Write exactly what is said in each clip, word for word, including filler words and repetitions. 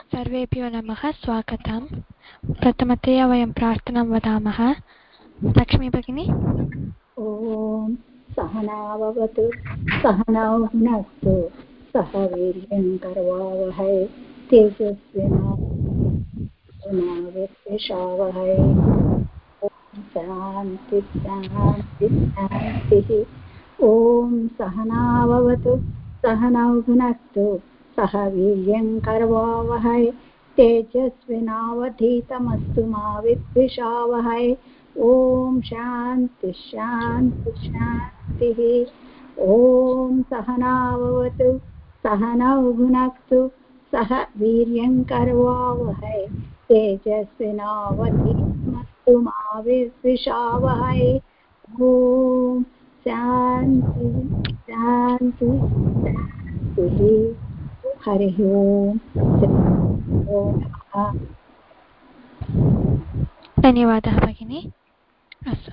सर्वेभ्यो नमः स्वागतं। प्रथमतया वयं प्रार्थनां वदामः। लक्ष्मी भगिनी। ॐ सहनाववतु सहनौ भुनक्तु सह वीर्यं करवावहै तेजस्विनावद्विषावहै। शान्ति शान्ति शान्तिः। ॐ सहनाववतु सहनौ भुनक्तु सह वीर्यं करवावहै तेजस्विनावधीतमस्तु मा विद्विषावहै। ॐ शान्ति शान्ति शान्तिः। ॐ सहनाववतु सहनौ भुनक्तु सह वीर्यं करवावहै तेजस्विनावधीतमस्तु मा विद्विषावहै। ॐ शान्ति शान्ति शान्तिः। हरिः ओम्। धन्यवादः भगिनी। अस्तु,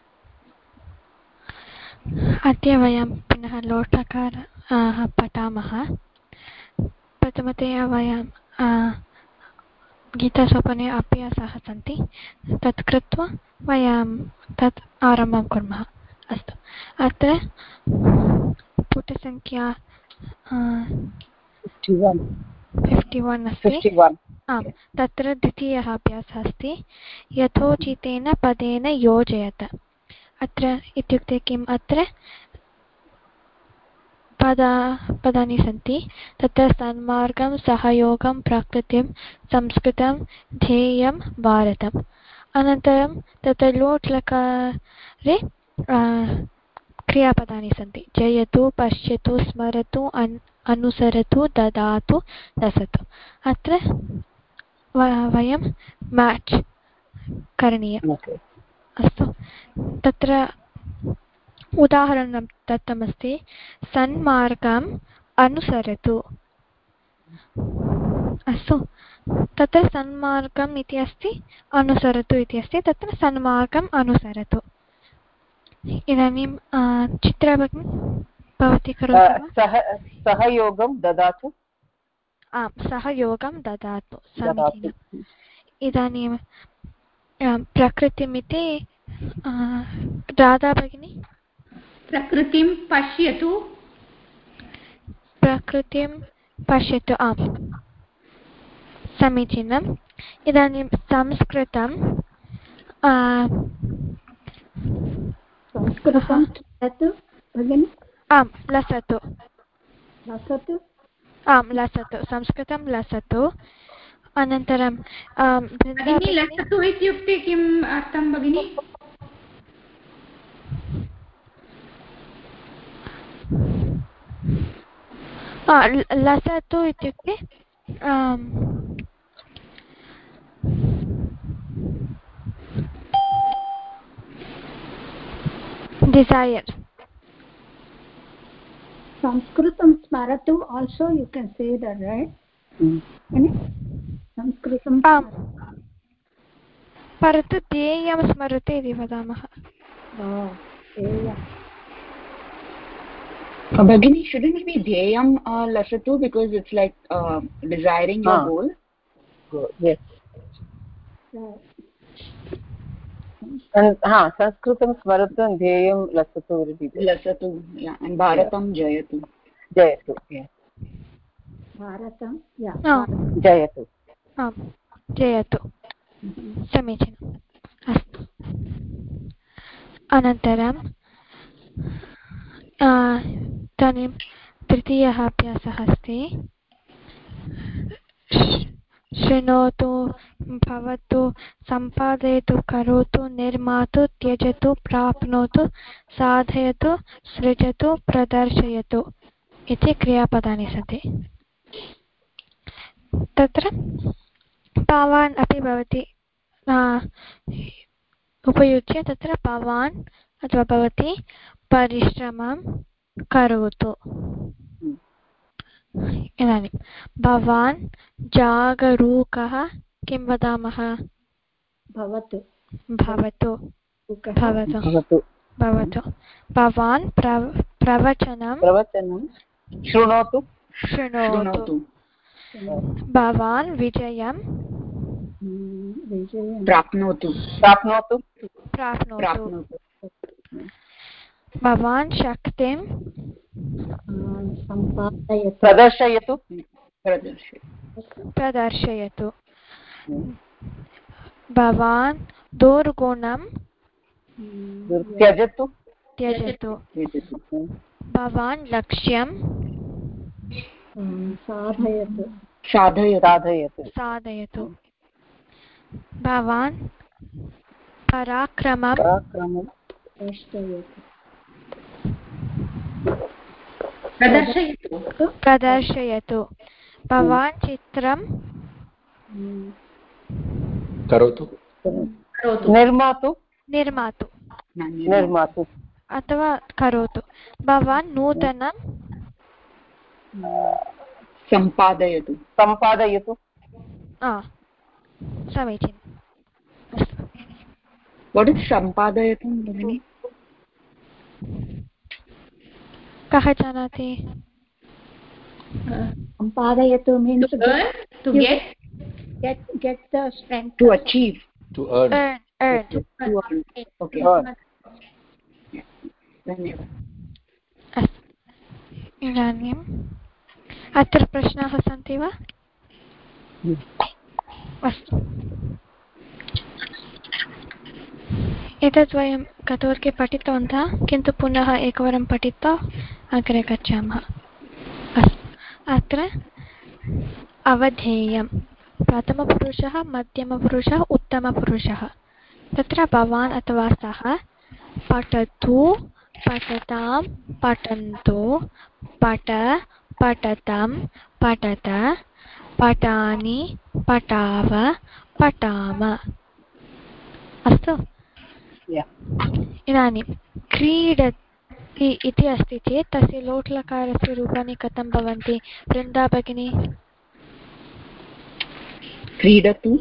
अद्य वयं पुनः लोटकारः पठामः। प्रथमतया वयं गीतासोपाने अभ्यासाः सन्ति, तत् कृत्वा वयं तत् आरम्भं कुर्मः। अस्तु, अत्र पुटसङ्ख्या फिफ्टि वन् अस्ति। आम्, तत्र द्वितीयः अभ्यासः अस्ति, यथोचितेन पदेन योजयत। अत्र इत्युक्ते किम्? अत्र पदा पदानि सन्ति, तत्र सन्मार्गं, सहयोगं, प्रकृतिं, संस्कृतं, ध्येयं, भारतम्। अनन्तरं तत्र लोट् लकारे क्रियापदानि सन्ति, जयतु, पश्यतु, स्मरतु, अन् अनुसरतु, ददातु, लसतु। अत्र वयं मैच् करणीयम्। अस्तु, तत्र उदाहरणं दत्तमस्ति, सन्मार्गम् अनुसरतु। अस्तु, तत्र सन्मार्गम् इति अस्ति, अनुसरतु इति अस्ति, तत्र सन्मार्गम् अनुसरतु। इदानीं चित्रा भगिनी भवती करोतु। सहयोगं ददातु। आम्, सहयोगं ददातु, समीचीनम्। इदानीं प्रकृतिमिति राधा भगिनी। प्रकृतिं पश्यतु। प्रकृतिं पश्यतु, आम्, समीचीनम्। इदानीं संस्कृतं संस्कृतं भगिनि। आम्, लसतु। लसतु। आम्, लसतु, संस्कृतं लसतु। अनन्तरं लसतु इत्युक्ते किम् अर्थं भगिनि? लसतु इत्युक्ते desire. Sanskritam smaratu also you can say that, right? Mm. Sanskritam परन्तु ध्येयं स्मरते इति वदामः। Bhagini, shouldn't it be dhyayam uh, lasatu, because it's like uh, desiring your ah. goal? Yes. And ha sanskritam smaratam dhyayam lasatu will be lasatu, yeah, and bharatam yeah. jayatu. Jayatu, yeah. Bharatam, yeah. Oh. Jayatu. Ah, jayatu. समीचीनम्। अस्तु, अनन्तरं इदानीं तृतीयः अभ्यासः अस्ति, शृणोतु, भवतु, सम्पादयतु, करोतु, निर्मातु, त्यजतु, प्राप्नोतु, साधयतु, सृजतु, प्रदर्शयतु इति क्रियापदानि सन्ति। तत्र भवान् अपि भवति उपयुज्य तत्र भवान् अथवा भवती परिश्रमं करोतु। इदानीं भवान् जागरूकः, किं वदामः? भवतु भवतु भवतु भवतु। भवान् प्रवचनं प्रवचनं शृणोतु शृणोतु। भवान् विजयं प्राप्नोतु प्राप्नोतु प्राप्नोतु भवान् शक्तिं प्रदर्शयतु प्रदर्शयतु भवान् दुर्गुणं त्यजतु त्यजतु भवान् लक्ष्यं साधयतु साधयतु साधयतु भवान् पराक्रमं प्रदर्शयतु प्रदर्शयतु भवान् चित्रं करोतु निर्मातु निर्मातु निर्मातु अथवा करोतु भवान् नूतनं सम्पादयतु सम्पादयतु समीचीनं What is सम्पादयतु भगिनि कः जानाति सम्पादयतु means to earn to get get get the strength to achieve to earn earn earn to earn okay धन्यवादः इदानीम् अत्र प्रश्नाः सन्ति वा अस्तु एतत् वयं गतवर्गे पठितवन्तः किन्तु पुनः एकवारं पठित्वा अग्रे गच्छामः अस्तु अत्र अवधेयं प्रथमपुरुषः मध्यमपुरुषः उत्तमपुरुषः तत्र भवान् अथवा सः पठतु पठतां पठन्तु पठ पठतं पठत पठानि पठाव पठाम अस्तु इदानीं क्रीडति इति अस्ति चेत् तस्य लोट्लकारस्य रूपाणि कथं भवन्ति वृन्दा भगिनी क्रीडतु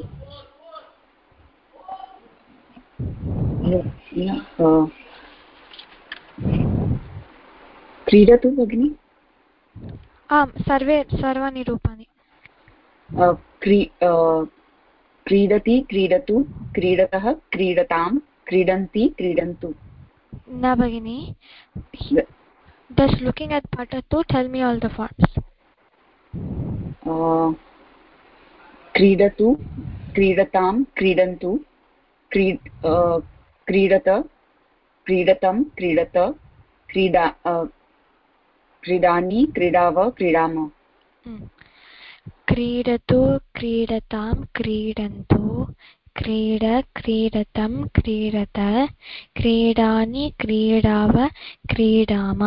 क्रीडतु भगिनि आं सर्वे सर्वाणि रूपाणि क्रीडति क्रीडतु क्रीडतः क्रीडतां क्रीडन्ति क्रीडन्तु न भगिनि just looking at patatu tell me all the forms क्रीडतु क्रीडतां क्रीडन्तु क्रीड क्रीडत क्रीडतं क्रीडत क्रीडा क्रीडानि क्रीडाव क्रीडाम क्रीडतु क्रीडतां क्रीडन्तु क्रीड क्रीडतं क्रीडत क्रीडानि क्रीडाव क्रीडाम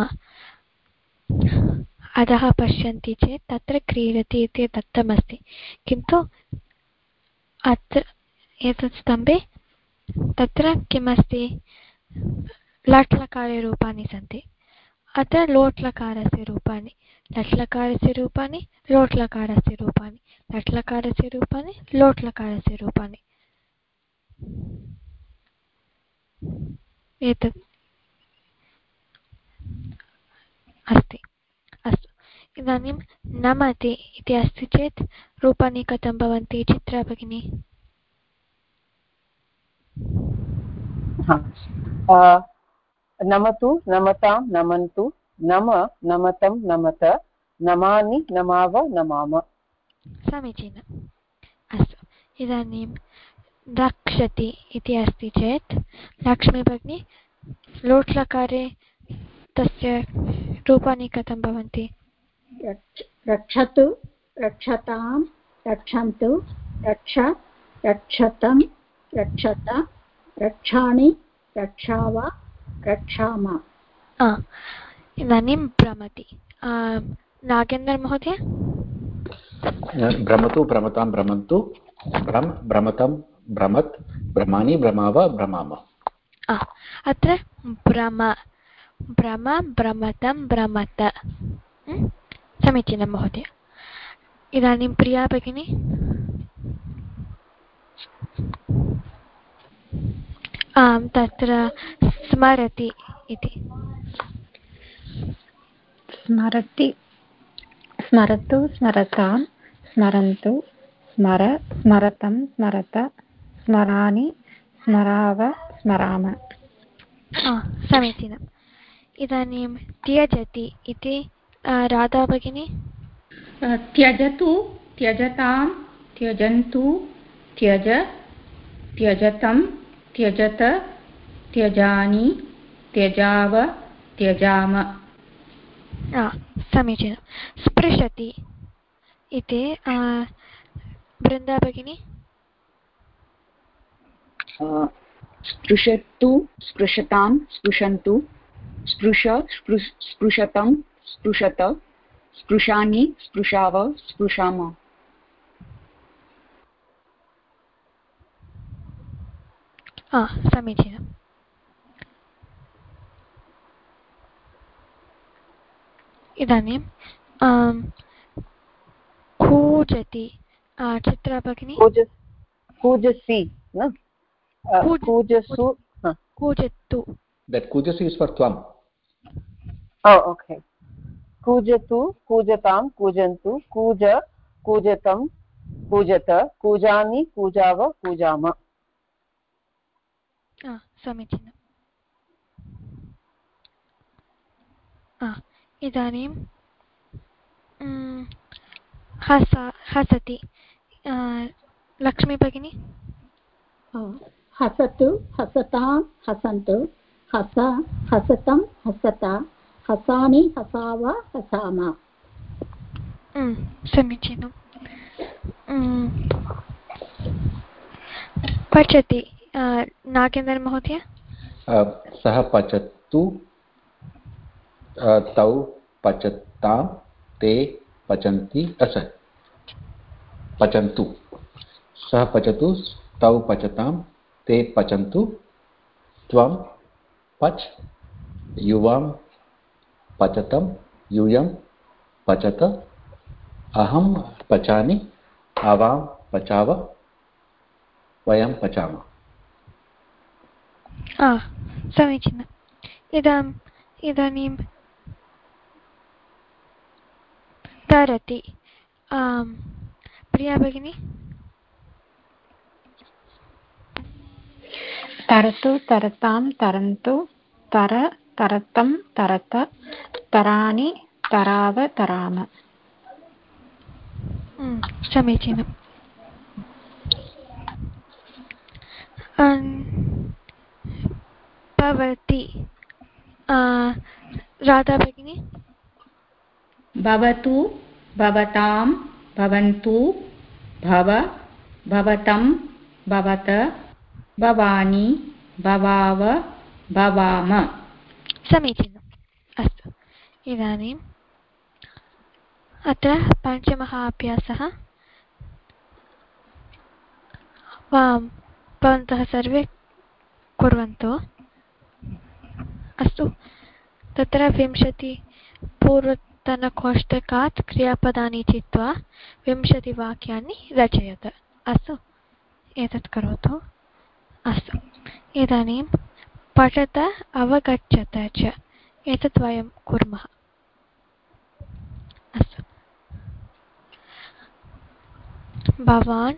अधः पश्यन्ति चेत् तत्र क्रीडति इति दत्तमस्ति किन्तु अत्र एतत् स्तम्भे तत्र किमस्ति लट्लकारे रूपाणि सन्ति अत्र लोट्लकारस्य रूपाणि लट्लकारस्य रूपाणि लोट्लकारस्य रूपाणि लट्लकारस्य रूपाणि लोट्लकारस्य रूपाणि एतत् अस्ति अस्तु इदानीं नमति इति अस्ति चेत् रूपाणि कथं भवन्ति चित्रा भगिनी नमतु नमतां नमन्तु नम नमतं नमत नमानि नमाव नमाम समीचीनम् अस्तु इदानीं रक्षति इति अस्ति चेत् लक्ष्मी भगिनी लोट्लकारे तस्य रूपाणि कथं भवन्ति रक्षतु रक्षतां रक्षन्तु रक्ष रक्षतं रक्षत रक्षाणि रक्षाव रक्षाम इदानीं भ्रमति नागेन्द्र महोदय भ्रमतु भ्रमतां भ्रमन्तु भ्रम भ्रमतं भ्रमत् भ्रमाणि भ्रमाव भ्रमाम अत्र भ्रम भ्रम भ्रमतं भ्रमत समीचीनं महोदय इदानीं प्रिया भगिनी आं तत्र स्मरति इति स्मरति स्मरतु स्मरतां स्मरन्तु स्मर स्मरतं स्मरत स्मरामि स्मराव स्मराम समीचीनम् इदानीं त्यजति इति राधा भगिनी त्यजतु त्यजतां त्यजन्तु त्यज त्यजतं त्यजत त्यजानि त्यजाव त्यजाम समीचीनं स्पृशति इति वृन्दा भगिनी स्पृशतु स्पृशतां स्पृशन्तु स्पृश स्पृशतं स्पृशत स्पृशानि स्पृशाव स्पृशाम समीचीनम् इदानीं कूजति चित्रा भगिनी कूजसि न कूजसु कूजतु that kujasi is for tvam oh okay kujatu kujatam kujantu kuja kujatam kujata kujani kujava kujama ah समीचीनम् ah इदानीं हस हसति लक्ष्मी भगिनी हसतु हसतां हसन्तु हस हसतं हसता हसामि हसाव हसाम समीचीनं पचति नागेन्द्र महोदय सः पचतु तौ पचतां ते पचन्ति अस पचन्तु सः पचतु तौ पचतां ते पचन्तु त्वं पच युवां पचतं यूयं पचत अहं पचामि आवां पचाव वयं पचामः समीचीनम् इदानीम् इदानीं तरति प्रिया भगिनी तरतु तरतां तरन्तु तर तरतं तरत तराणि तराव तराम समीचीनम् भवति राधा भगिनी भवतु भवतां भवन्तु भव भवतं भवत भवानि भवाव भवाम समीचीनम् अस्तु इदानीम् अत्र पञ्चमः अभ्यासः भवन्तः सर्वे कुर्वन्तु अस्तु तत्र विंशति पूर्वतनकोष्टकात् क्रियापदानि चित्वा विंशतिवाक्यानि रचयत अस्तु एतत् करोतु अस्तु इदानीं पठत अवगच्छत च एतत् वयं कुर्मः अस्तु भवान्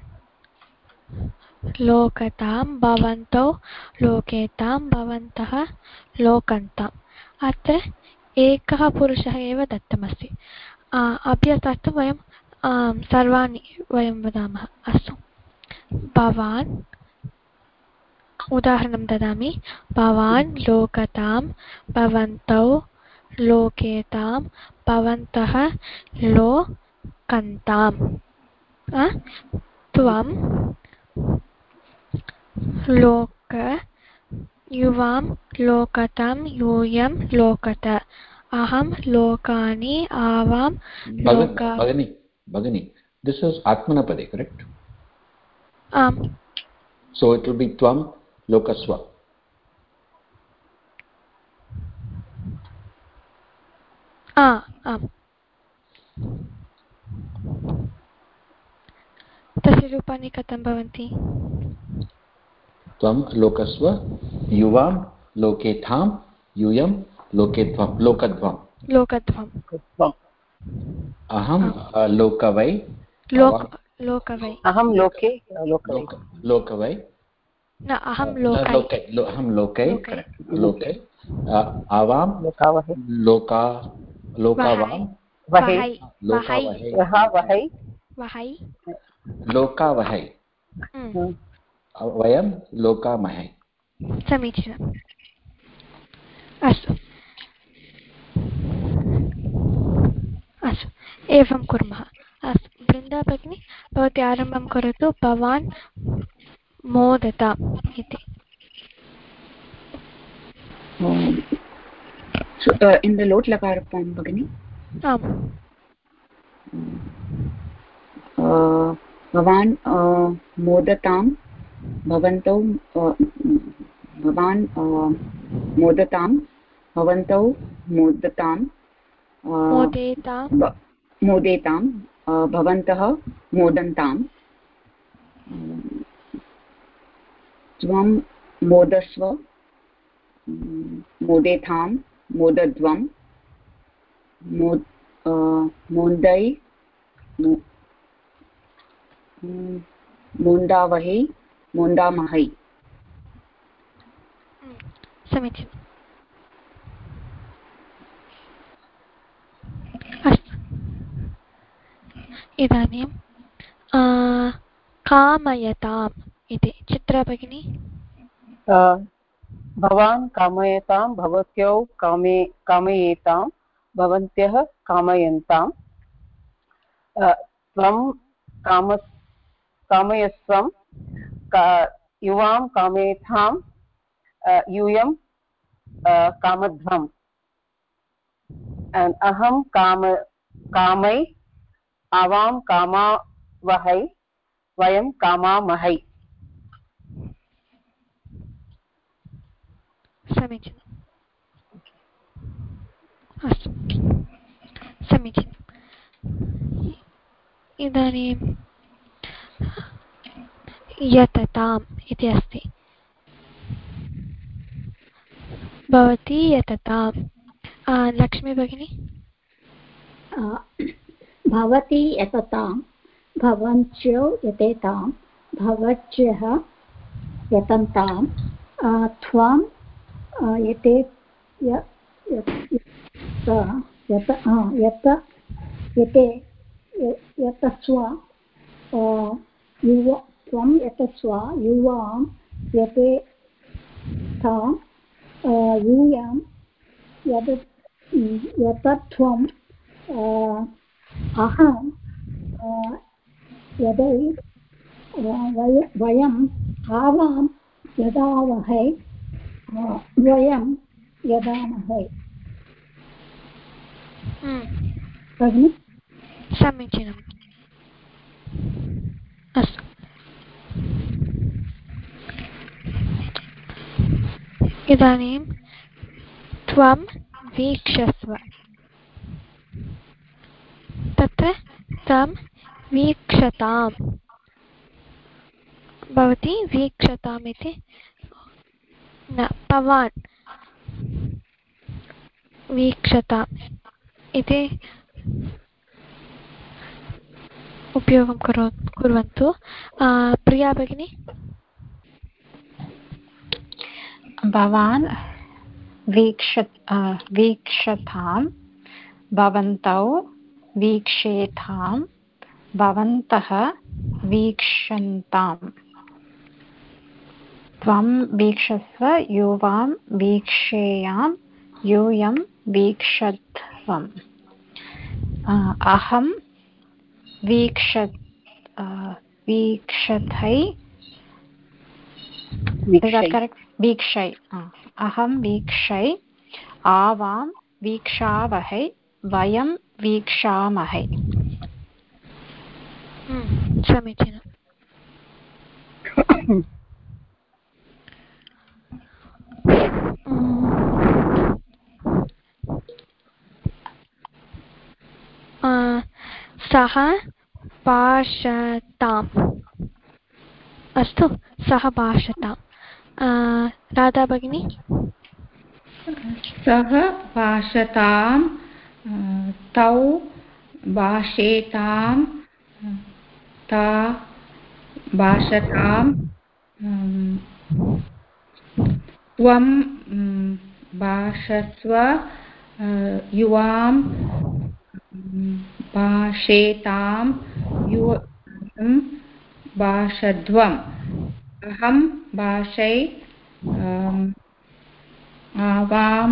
लोकतां भवन्तौ लोकेतां भवन्तः लोकन्ताम् अत्र एकः पुरुषः एव दत्तमस्ति अभ्यासार्थं वयं सर्वाणि वयं वदामः अस्तु भवान् उदाहरणं ददामि भवान् लोकतां भवन्तौ लोकेतां भवन्तः लोकन्ताम् त्वं लोक युवां लोकतां यूयं लोकत अहं लोकानि आवां लोका भगिनी भगिनी this is atmanapade correct um so it will be tvam lokasva ah um तस्य रूपाणि कथं भवन्ति त्वं लोकस्व युवां लोकेथां यूयं लोकेत्वं लोकध्वं लोकध्वं अहं लोकवै लोक लोकवै अहं लोके लोकवै लोकवै न अहं लोके अहं लोके लोके आवां लोकावहै लोका लोकावां वहै लोकावहै वहै वहै लोकावहै वयं लोकामहे। समीचीनम्। अस्तु अस्तु एवं कुर्मः। अस्तु वृन्दा भगिनी भवती आरम्भं करोतु। भवान् मोदताम् इति। इन् द लोट् लकार फार्म् भगिनी। आम्। भवान् मोदतां भवन्तौ भवान् मोदतां भवन्तौ मोदतां मोदेतां मोदेतां भवन्तः मोदन्तां त्वं मोदस्व मोदेथां मोदध्वं मोद मोन्दै मोन्दावहै मोन्दामहै। समीचीनम्। अस्तु इदानीं कामयताम् इति चित्रा भगिनी। भवान् कामयतां भवत्यौ कामे कामयेतां भवन्त्यः कामयन्तां त्वं काम कामयस्वं युवां कामयेथां यूयं कामध्वम् अहं काम कामै आवां कामावहै वयं कामामहै। समीचीनम्। अस्तु समीचीनम्। इदानीं यतताम् इति अस्ति। भवती यतताम्। लक्ष्मी भगिनी। भवती यततां भवन्त्यो यतेतां भवत्यः यतन्तां त्वं यते यत यत यते यतस्व युव त्वं यतस्व युवां यते तां यूयां यत यतत्वं अहं यदै वयम् आवां यदावहै वयं यदामहे। भगिनि समीचीनम्। अस्तु इदानीं त्वं वीक्षस्व। तत्र त्वं वीक्षताम् भवती वीक्षताम् इति न भवान् वीक्षताम् इति उपयोगं करो कुर्वन्तु। प्रिया भगिनी। भवान् वीक्ष वीक्षतां भवन्तौ वीक्षेतां भवन्तः वीक्षन्ताम् त्वं वीक्षस्व युवां वीक्षेयां यूयं वीक्षध्वम् अहं वीक्ष वीक्षथै वीक्षै अहं वीक्षै आवां वीक्षावहै वयं वीक्षामहे। समीचीनम्। सः भाषताम्। अस्तु सः भाषताम्। राधा भगिनी। सः भाषतां तौ भाषेतां ता भाषताम् त्वं भाषस्व युवां भाषेतां युवं भाषध्वम् अहं भाषै आवां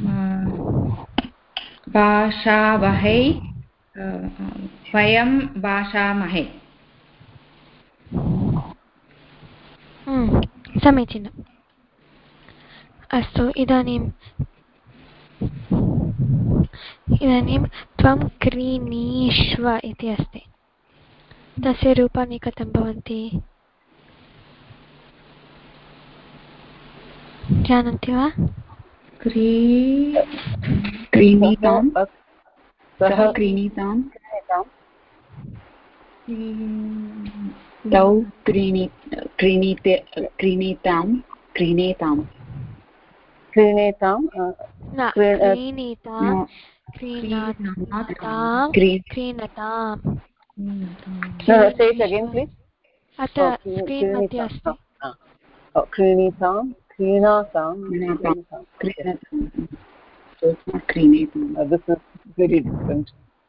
भाषावहै वयं भाषामहे। समीचीनम्। अस्तु, इदानीम् इदानीं त्वं क्रीणीष्व इति अस्ति। तस्य रूपाणि कथं भवन्ति जानन्ति वा? क्रीणीतां सः क्रीणीतां तौ क्रीणी क्रीणीते क्रीणीतां क्रीणेतां क्रीणेतां क्रीणीतां क्रीणातां क्रीणताम्। say it again please. अत्र स्क्रीन् मध्ये अस्ति। क्रीणीतां क्रीणातां क्रीणेतां this is very different.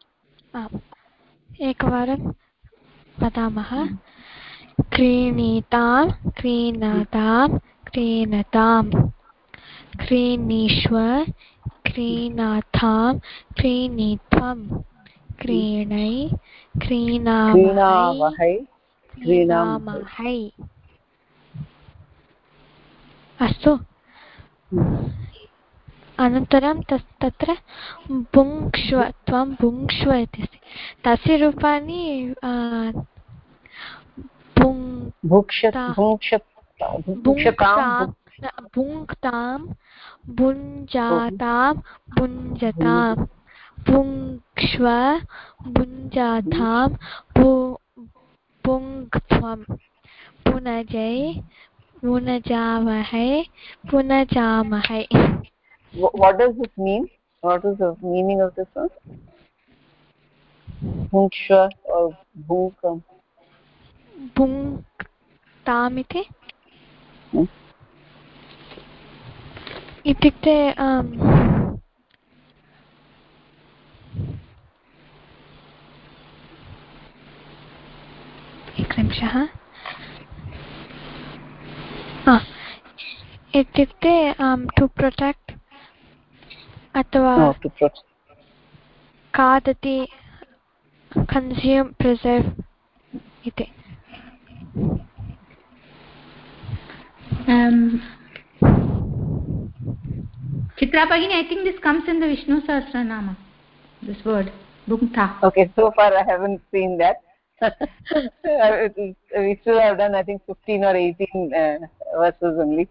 एकवारं वदामः। क्रीणीतां क्रीणतां क्रीणताम् क्रीणीष्व क्रीणातां क्रीणीत्वं क्रीणै क्रीणावहै क्रीणामहै। अस्तु, अनन्तरं तत्र भुङ्क्ष्व त्वं भुङ्क्ष्व इति अस्ति। तस्य रूपाणि भुङ्क्तां भुङ्क्तां भुञ्जातां भुञ्जतां भुङ्क्ष्व भुञ्जातां भुङ्क्त्वं पुनजै पुनजावहै पुनजामहै। What does this mean? What is the meaning of this one? Bhunksha or bhunkam? भुङ्क्ताम् इति इत्युक्ते एकनिमिषः इत्युक्ते टु प्रोटेक्ट् अथवा खादति कन्स्यूम् प्रिसर्व् इति। Chitra Bhagini, I think this comes in the Vishnu Sahasranama, this word bhunkta. Okay, so far I haven't seen that. We still have done I think fifteen or eighteen uh, verses only.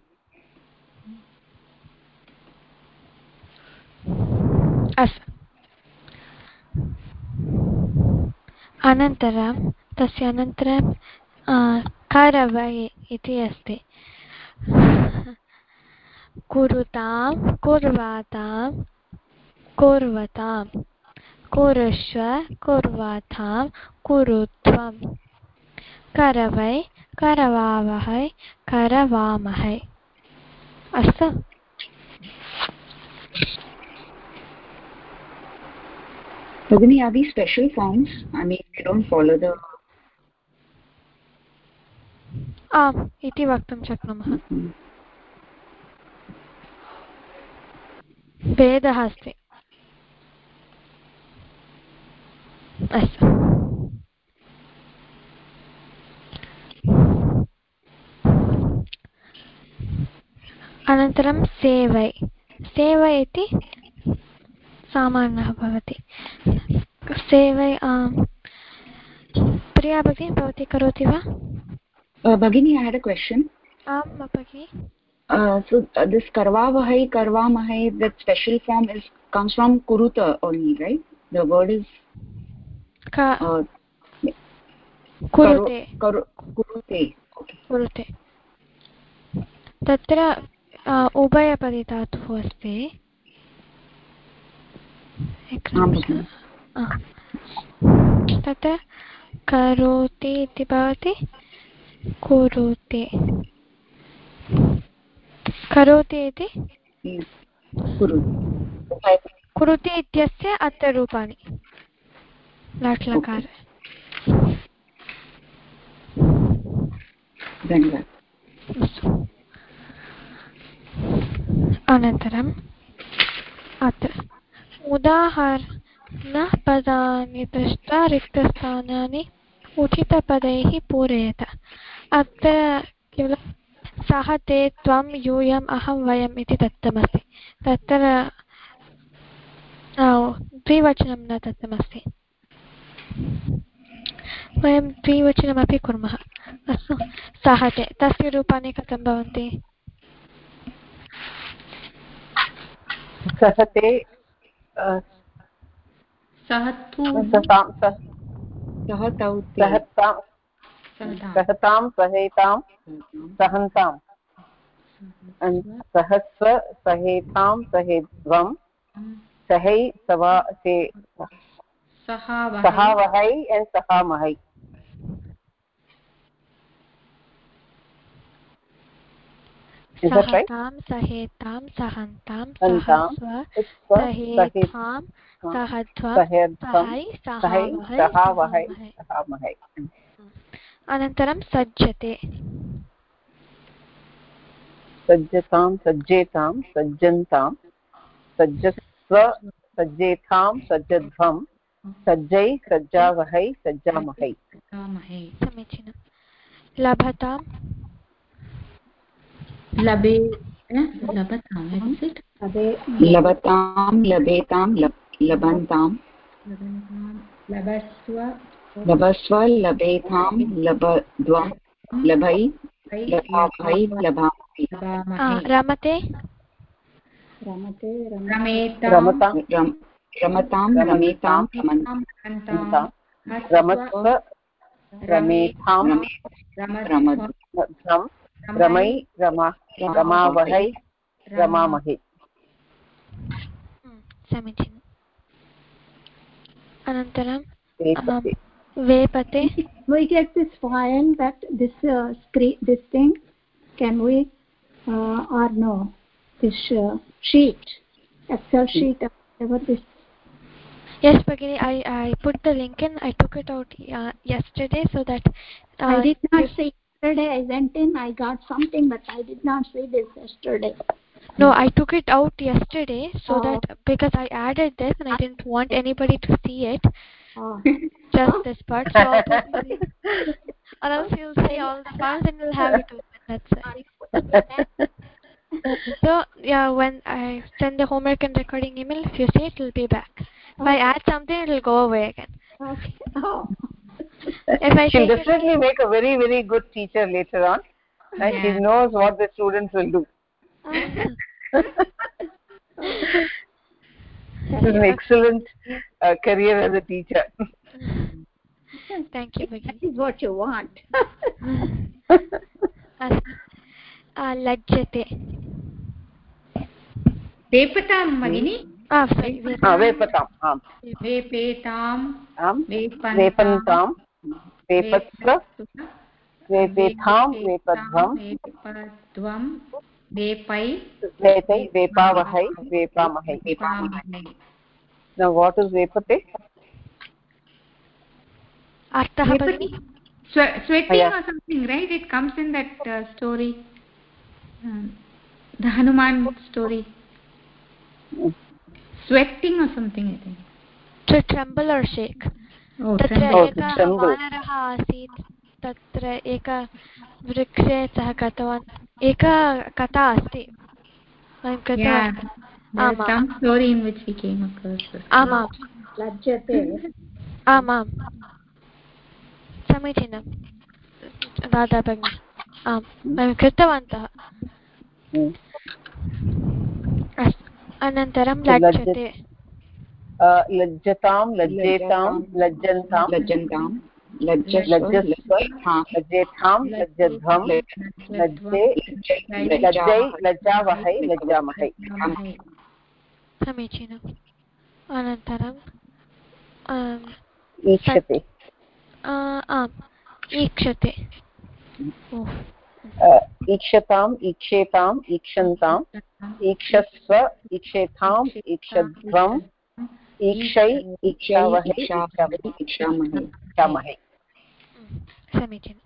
अस्तु, अनन्तरं तस्य अनन्तरं करवै इति अस्ति। कुरुतां कुर्वातां कुर्वतां कुरुष्व कुर्वातां कुरुत्वं करवै करवावहै करवामहै। अस्तु, Bhagini, are these special forms? I mean, they don't follow the... आम् इति वक्तुं शक्नुमः। भेदः अस्ति। अस्तु, अनन्तरं सेवै सेवै इति सामान्यः भवति। सेवै प्रिया भगिनी भवती करोति वा? Bhagini, I had a question. आम् भगिनी। Uh, so uh, this karvavahai karvamahai, that special form is comes from kuruta only, right? The word is Ka uh, kurute karu, kurute okay. kurute तत्र उभयपदी धातुः अस्ति। तत्र करोति इति भवति कुरुते करोति इति कुरुते इत्यस्य अत्र रूपाणि लट् लकार अनन्तरम् अत्र उदाहरणपदानि दृष्ट्वा रिक्तस्थानानि उचितपदैः पूरयेत अत्र केवलं सः ते त्वं यूयम् अहं वयम् इति दत्तमस्ति तत्र द्विवचनं न दत्तमस्ति वयं द्विवचनमपि कुर्मः अस्तु सः ते तस्य रूपाणि कथं भवन्ति सः ते सः तु सः तौ सहतां सहेतां सहन्तां सहस्व सहेतां सहेध्वं सहै सवा ते सहावहै and sahamahai. Is that right? Sahatam, sahetam, sahantam, sahasva, sahetam, sahadvam, sahai, sahavahai, sahamahai. Anantaram sajjate. Sajjatam, sajjetam, sajjantam, sajjasva, sajjetam, sajjadvam, sajjai, sajjavahai, sajjamahai. Samichinam. Labhatam. Labe, labatam, is it? Labatam, labetam, labantam. Labaswa. Labaswa, labetam, labadvam, labai, labhavai, labhamai. Ramate. Ramate, Ramatam. Ramatam, rametam, ramantam. Ramatva, rametam, ramadvam. Ramai, Rama, Ramavahai, Ramamahi. Samichinam. Anantaram Vepate. We get this file that this uh, screen, this thing, can we uh, or no? This uh, sheet, Excel sheet, whatever this. Yes, Bhagini, I I put the link in. I took it out uh, yesterday so that uh, I did not see. Yesterday I went in, I got something, but I did not see this yesterday. No, I took it out yesterday so oh. that because I added this and I didn't want anybody to see it. Oh. Just this part. So I'll put the link. Or else you'll see all the files and you'll have it open. That's it. So yeah, when I send the homework and recording email, if you see it, it'll be back. If okay. I add something, it'll go away again. Okay. Oh. If I She'll definitely it, make a very, very good teacher later on. And yeah. She knows what the students will do. This is an excellent uh, career as a teacher. Thank you, Bhagini. That is what you want. uh, Lajjate. Vepatam, Bhagini? Ah, sorry. Vepatam. Ah, Vepetam. Um, Vepantam. Vepatra. Vepetham. Vepadvam. Vepadvam. Vepai. Vepai. Vepavahai. Vepamahai. Now what is Vepate? Artha Bhagini? Sweating oh, yeah. or something, right? It comes in that uh, story. Uh, the Hanuman story. Mm. Sweating or something, I think. To tremble or shake. Oh, tremble. Tatra eka vanarah asit. Tatra eka vrikshe sah gatavan. Eka katha asti. Yeah. There's some story in which he came across. Amam. Lajjate. Amam. Samichinam. Radha Bhagini. Am. Vayam kritavantah. Anantaram lajjate. Lajjatam, lajjetam, lajjantam, lajjantam, lajjasva, lajjetam, lajjadvam, lajje, lajjai, lajjavahai, lajjamahai. Samichinam. Anantaram um, Ichyate. आम् ईक्षते ईक्षताम् ईक्षेताम् ईक्षन्ताम् ईक्षस्व ईक्षेथाम् ईक्षध्वम् ईक्षै ईक्षावहै इच्छामहे। समीचीनम्।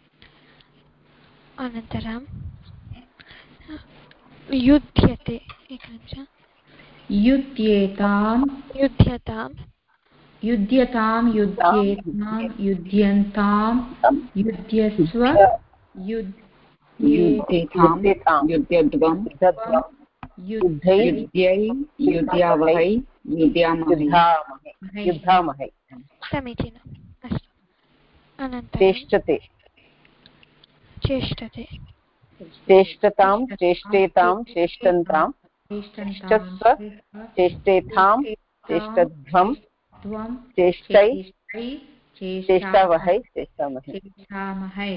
अनन्तरं युध्यते एकनिमिषम् युध्येतां युध्यतां युध्यतां युध्येतां युध्यन्तां युध्यस्व युध्येतां युध्यध्वं युद्धै युध्यै युध्यावहै युध्यामहे युद्धामहे। समीचीनम्। अस्तु अनन्तरं चेष्टते चेष्टते चेष्टतां चेष्टेतां चेष्टन्तां चेष्टस्व चेष्टेथां चेष्टध्वं चेष्टै चेष्टावहै चेष्टामहे।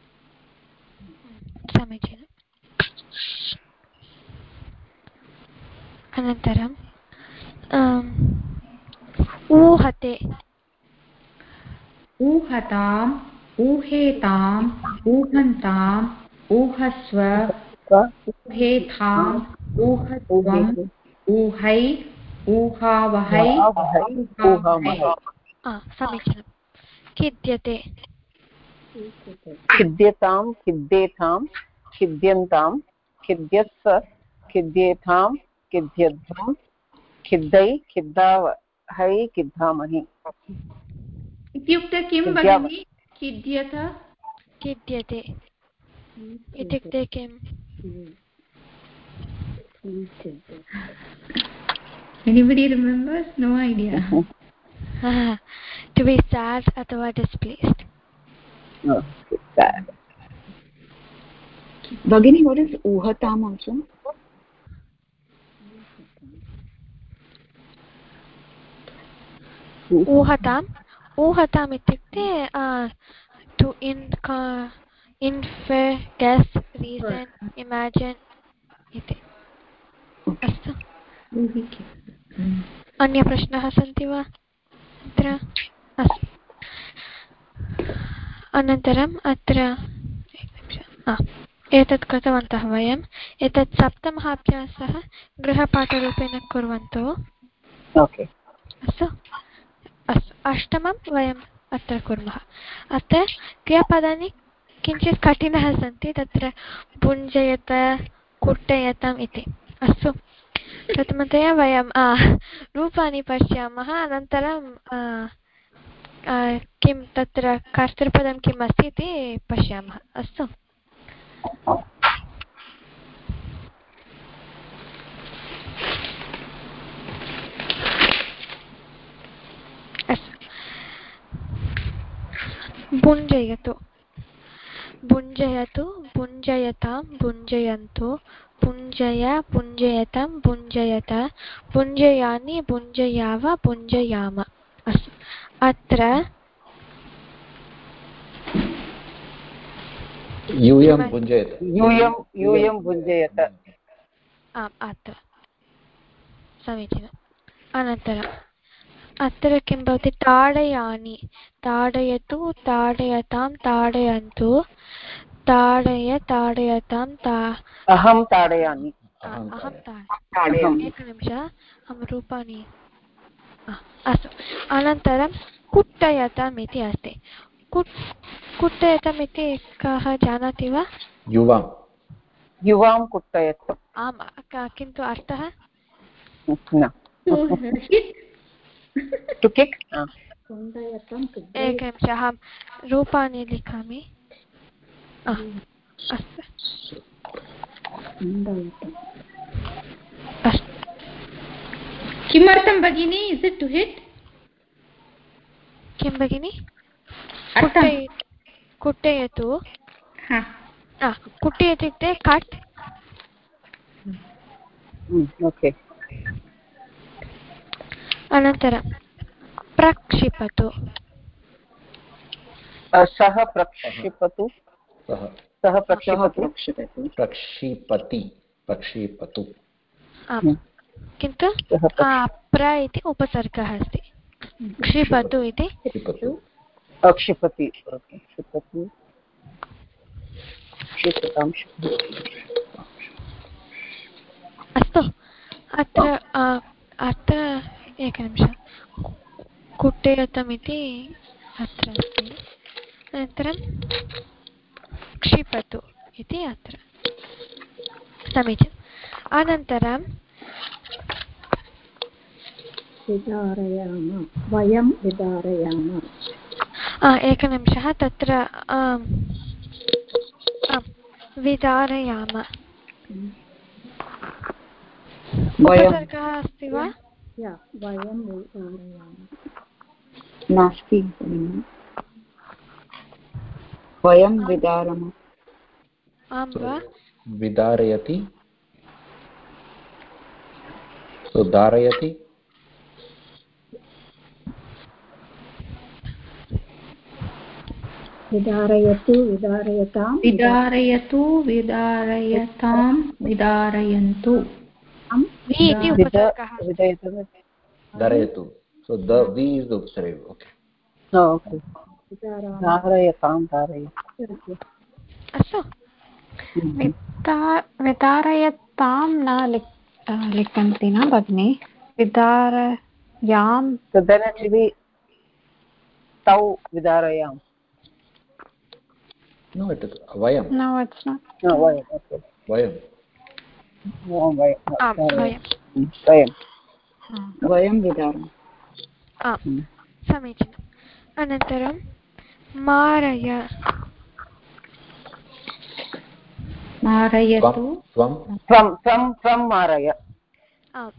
समीचीनम्। अनन्तरं ऊहते ऊहताम् ऊहेताम् ऊहन्ताम् ऊहस्व ऊहेथाम् ऊहत्वम् ऊहै ऊहावहै ऊहामहे। समीचीनं। खिद्यते खिद्यतां खिद्येथां खिद्यन्तां खिद्यस्व खिद्येथां खिद्यध्वं खिद्दै खिद्धावहै खिद्धामहे। इत्युक्ते किं भगिनि खिद्यत खिद्यते इत्युक्ते किम्? Anybody remembers? No idea. To be sad अथवा displeased. Sad. Bhagini, what is uhatam also? ऊहताम् ऊहताम् इत्युक्ते to infer, guess, reason, imagine इति। अस्तु अन्यप्रश्नाः सन्ति वा अत्र? अस्तु अनन्तरम् अत्र एतत् कृतवन्तः वयम् एतत् सप्तमः अभ्यासः गृहपाठरूपेण कुर्वन्तु। अस्तु अस्तु अष्टमं वयम् अत्र कुर्मः। अत्र क्रियापदानि किञ्चित् कठिनः सन्ति तत्र भुञ्जयत कुट्टयतम् इति। अस्तु प्रथमतया वयं रूपाणि पश्यामः अनन्तरं किं तत्र कर्तृपदं किम् अस्ति इति पश्यामः। अस्तु भुञ्जयतु भुञ्जयतु भुञ्जयतां भुञ्जयन्तु भुञ्जय भुञ्जयतं भुञ्जयत भुञ्जयानि भुञ्जयाव भुञ्जयाम। अस्तु अत्र यूयं भुञ्जयत यूयं यूयं भुञ्जयत। आम् अत्र समीचीनम्। अनन्तरम् अत्र किं भवति ताडयानि ताडयतु ताडयतां ताडयन्तु ताडय ताडयतां ता अहं ताडयामि अहं ताडयामि। एकनिमिषम् अहं रूपाणि अस्तु अनन्तरं कुट्टयतम् इति अस्ति। कुट् कुट्टयतम् इति कः जानाति वा? युवां युवां कुट्टयत। आम् किन्तु अर्थः टु किक्। एकनिमिषम् अहं रूपाणि लिखामि। अस्तु किमर्थं भगिनी? Is it to hit? किं भगिनि? कुट्टयतु कुट्टि इत्युक्ते कट्। अनन्तरं प्रक्षिपतु सः प्रक्षिपतु सः प्रक्षिपतु प्रक्षिपति प्रक्षिपतु। किन्तु प्र इति उपसर्गः अस्ति। क्षिपतु इति क्षिपति क्षिपति क्षिपतां अस्तु अत्र अत्र एकनिमिषं कुट्टयतमिति अत्र अस्ति अनन्तरं क्षिपतु इति अत्र समीचीनम् अनन्तरं विदारयाम वयं विदारयाम एकनिमिषः तत्र विदारयाम उपसर्गः अस्ति वा वयं विदारयाम नास्ति वयं विदारम आं वा विदारयति so धारयति विदारयतु विदारयतां विदारयतु विदारयतां विदारयन्तु इति उपसर्गः धारयतु so the v is the upsarga okay okay धारयतां धारयतु अस्तु विदारयतां न लिखन्ति न भगिनि विदारयाम so then it will be tau vidarayam no it is vayam no it's not no vayam okay vayam no vayam vayam vayam vayam vidaram आम् समीचीनम् अनन्तरं मारय मारयतु त्वं त्वं त्वं त्वं मारय आम्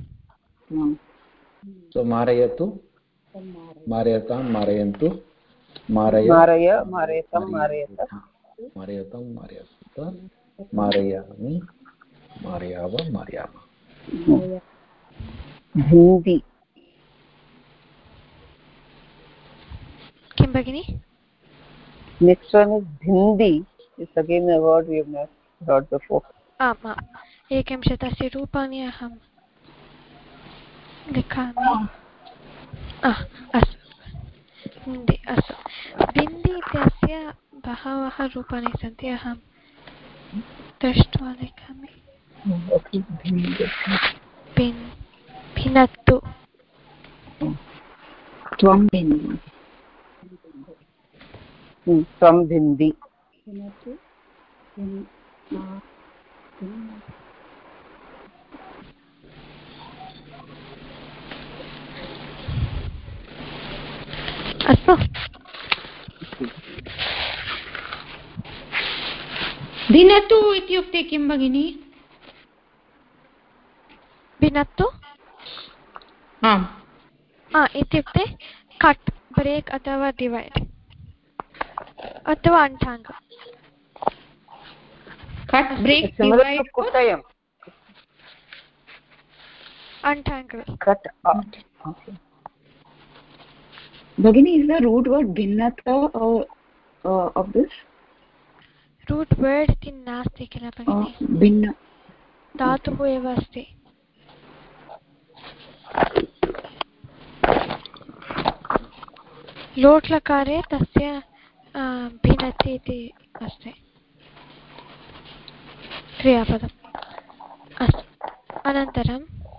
so marayatu marayataं marayन्तु मारय मारय मारयतं मारयत मारयतं मारयत मारयामि मारयाव मारयाम भिन्दी किं भगिनि next one is bhindi it's again a word we have not heard before आम् आम् एकनिमिष तस्य रूपाणि अहं लिखामि अस्तु हिन्दी अस्तु भिन्दी इत्यस्य बहवः रूपाणि सन्ति अहं दृष्ट्वा लिखामि भिन्नतु त्वं भिन्दी त्वं भिन्दी अस्तु भिनतु इत्युक्ते किं भगिनि भिनत्तु आम् इत्युक्ते कट् ब्रेक् अथवा डिवैड् अथवा अण्टाङ्ग कट् ब्रेक् डिवैड् कुट्टयम् अण्टाङ्ग cut Bhagini, is the root word bhinnata uh, uh, of this? Root word इति नास्ति किल भगिनि भिन्न धातुः एव अस्ति लोट् लकारे तस्य भिन्नति इति अस्ति क्रियापदम् अस्तु अनन्तरं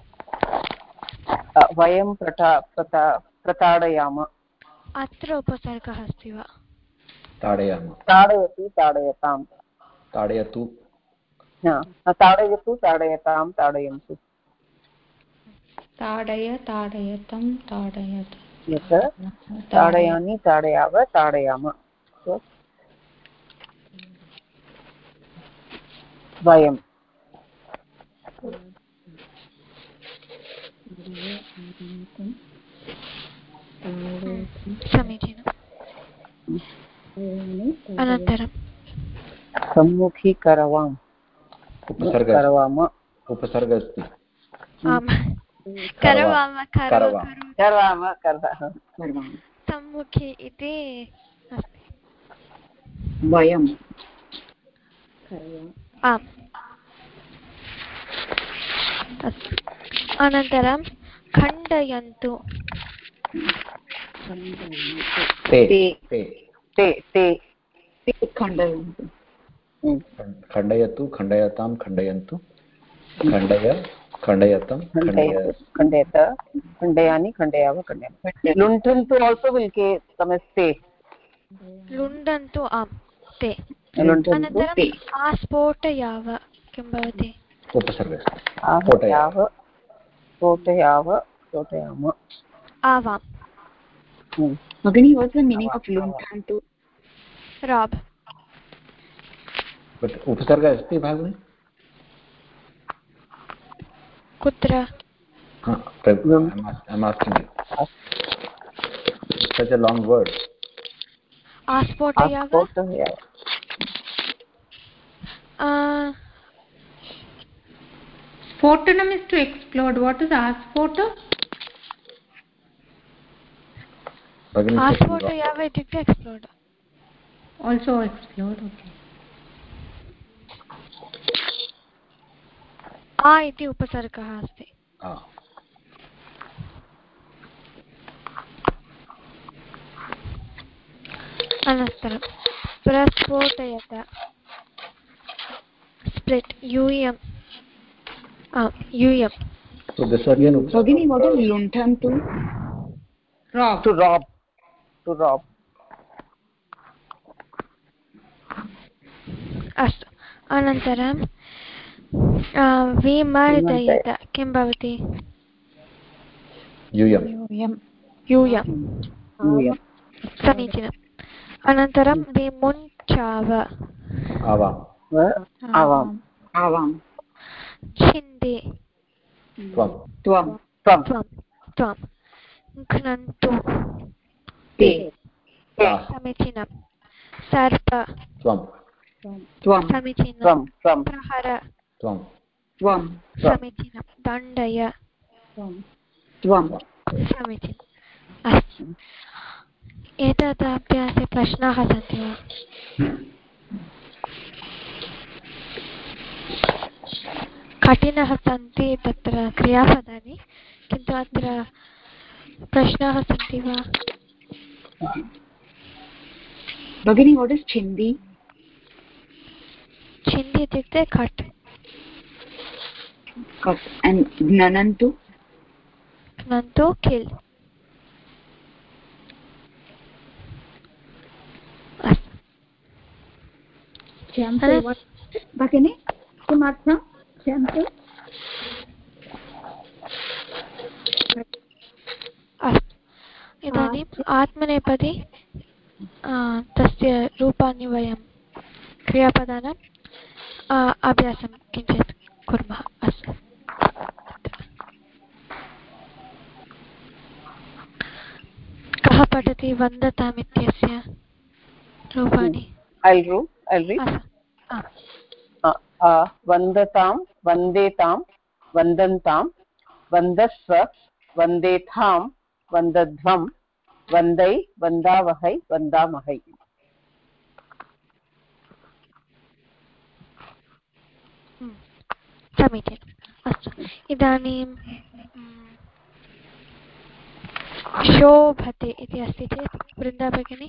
वयं प्रता प्रताडयाम अत्र उपसर्गः अस्ति वा ताडयाम ताडयतु ताडयतां ताडयतु ताडयतु ताडयतां ताडयन्तु ताडय ताडयतं ताडयत यत् ताडयामि ताडयाव ताडयाम वयं समीचीनम् अनन्तरं सम्मुखीकरवाम् उपसर्ग करवाम उपसर्ग अस्ति आम् करवाम करवाम करवाम सम्मुखी इति अस्ति वयं आम् अनन्तरं खण्डयन्तु ते ते ते ते खण्डयन्तु खण्डयतु खण्डयतां खण्डयन्तु खण्डय खण्डयतं खण्डय खण्डयत खण्डयानि खण्डयाव खण्डयामि लुण्ठन्तु also will come as te लुण्डन्तु आम् ते लुण्ठन्तु अनन्तरम् आस्फोटयाव किं भवति उपसर्गः स्फोटयाव स्फोटयाव स्फोटयाम आवाम् भगिनी what's the meaning of लुण्ठन्तु rob but उपसर्गः अस्ति भगिनी कुत्र I'm asking you. It's such a long word. आस्फोटयाव uh Sphotanam is to explode. What is asphoto? आस्फोटयाव इत्युक्ते एक्स्प्लोड् Also explode. Okay. आ इति उपसर्गः अस्ति अनन्तरं प्रस्फोटयत स्प्लिट् यूयम् यूयम् so this again भगिनी what is लुण्ठन्तु Rob. to rob to rob अस्तु अनन्तरं विमर्दयत किं भवति यूयम् यूयम् समीचीनम् अनन्तरं विमुञ्चाव आवाम् आवाम् आवाम् छिन्दे त्वं त्वं त्वं त्वं घ्नन्तु ते समीचीनं सर्प त्वं त्वं समीचीनं प्रहर त्वं त्वं समीचीनं दण्डय त्वं समीचीनम् अस्तु एतत् अभ्यासे प्रश्नाः सन्ति वा कठिनः सन्ति तत्र क्रियापदानि किन्तु अत्र प्रश्नाः सन्ति वा भगिनी what is छिन्दी छिन्दी इत्युक्ते कट् कट् and घ्नन्तु घ्नन्तु किल् भगिनी किमर्थं क्षन्तु अस्तु इदानीम् आत्मनेपदी तस्य रूपाणि वयं क्रियापदानाम् अभ्यासं किञ्चित् कुर्मः अस्तु कः पठति वन्दताम् इत्यस्य रूपाणि I'll read I'll read वन्दतां वन्देतां वन्दन्तां वन्दस्व वन्देथां वन्दध्वं वन्दै वन्दावहै वन्दामहै समीचीनम् अस्तु इदानीं शोभते इति अस्ति चेत् वृन्दा भगिनी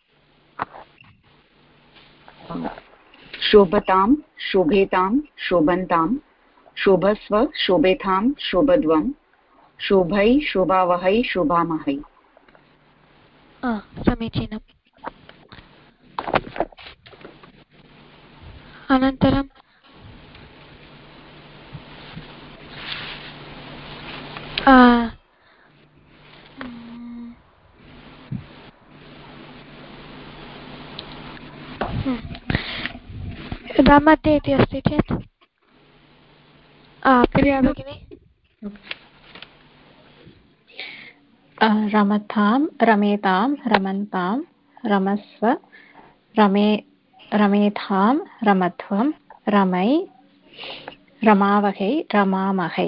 शोभतां शोभेतां शोभन्तां शोभस्व शोभेथां शोभध्वं शोभै शोभावहै शोभामहै समीचीनम् अनन्तरं रमते इति अस्ति चेत् प्रिया भगिनी रमतां रमेतां रमन्तां रमस्व रमे रमेथां रमध्वं रमै रमावहै रमामहै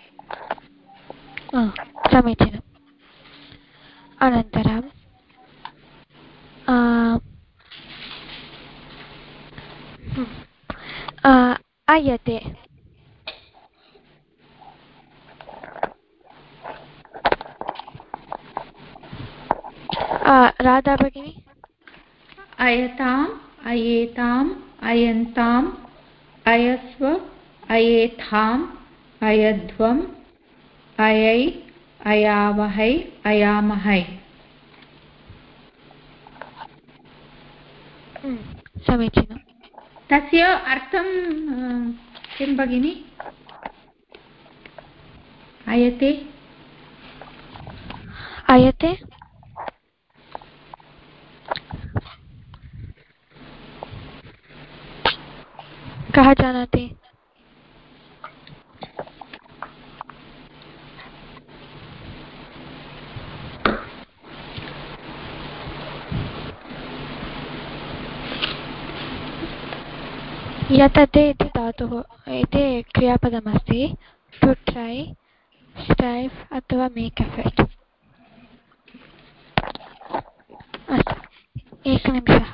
समीचीनम् अनन्तरं अयते राधा भगिनी अयताम् अयेताम् अयन्ताम् अयस्व अयेथाम् अयध्वम् अयै अयावहै अयामहै। समीचीनं। तस्य अर्थं किं भगिनि? अयते अयते कः जानाति? यतते इति धातुः इति क्रियापदमस्ति। टु ट्रै स्ट्रैव् अथवा मेक् एफर्ट्। अस्तु एकनिमिषः।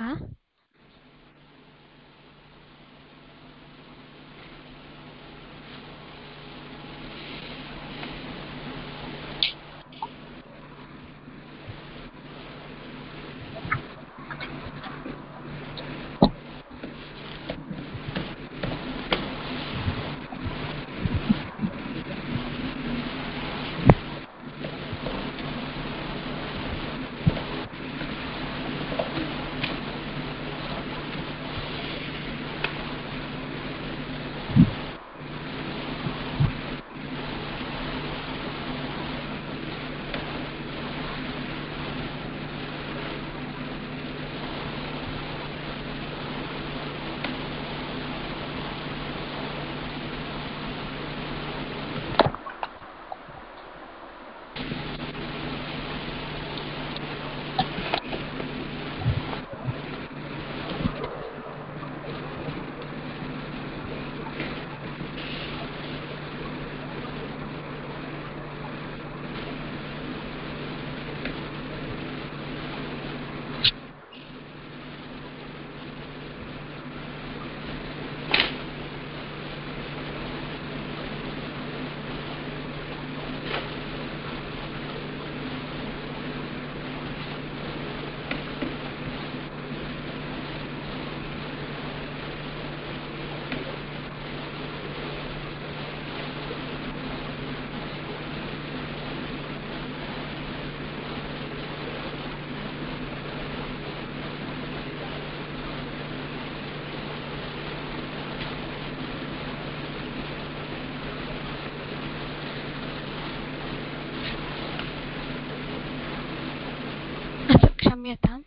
क्षम्यताम्,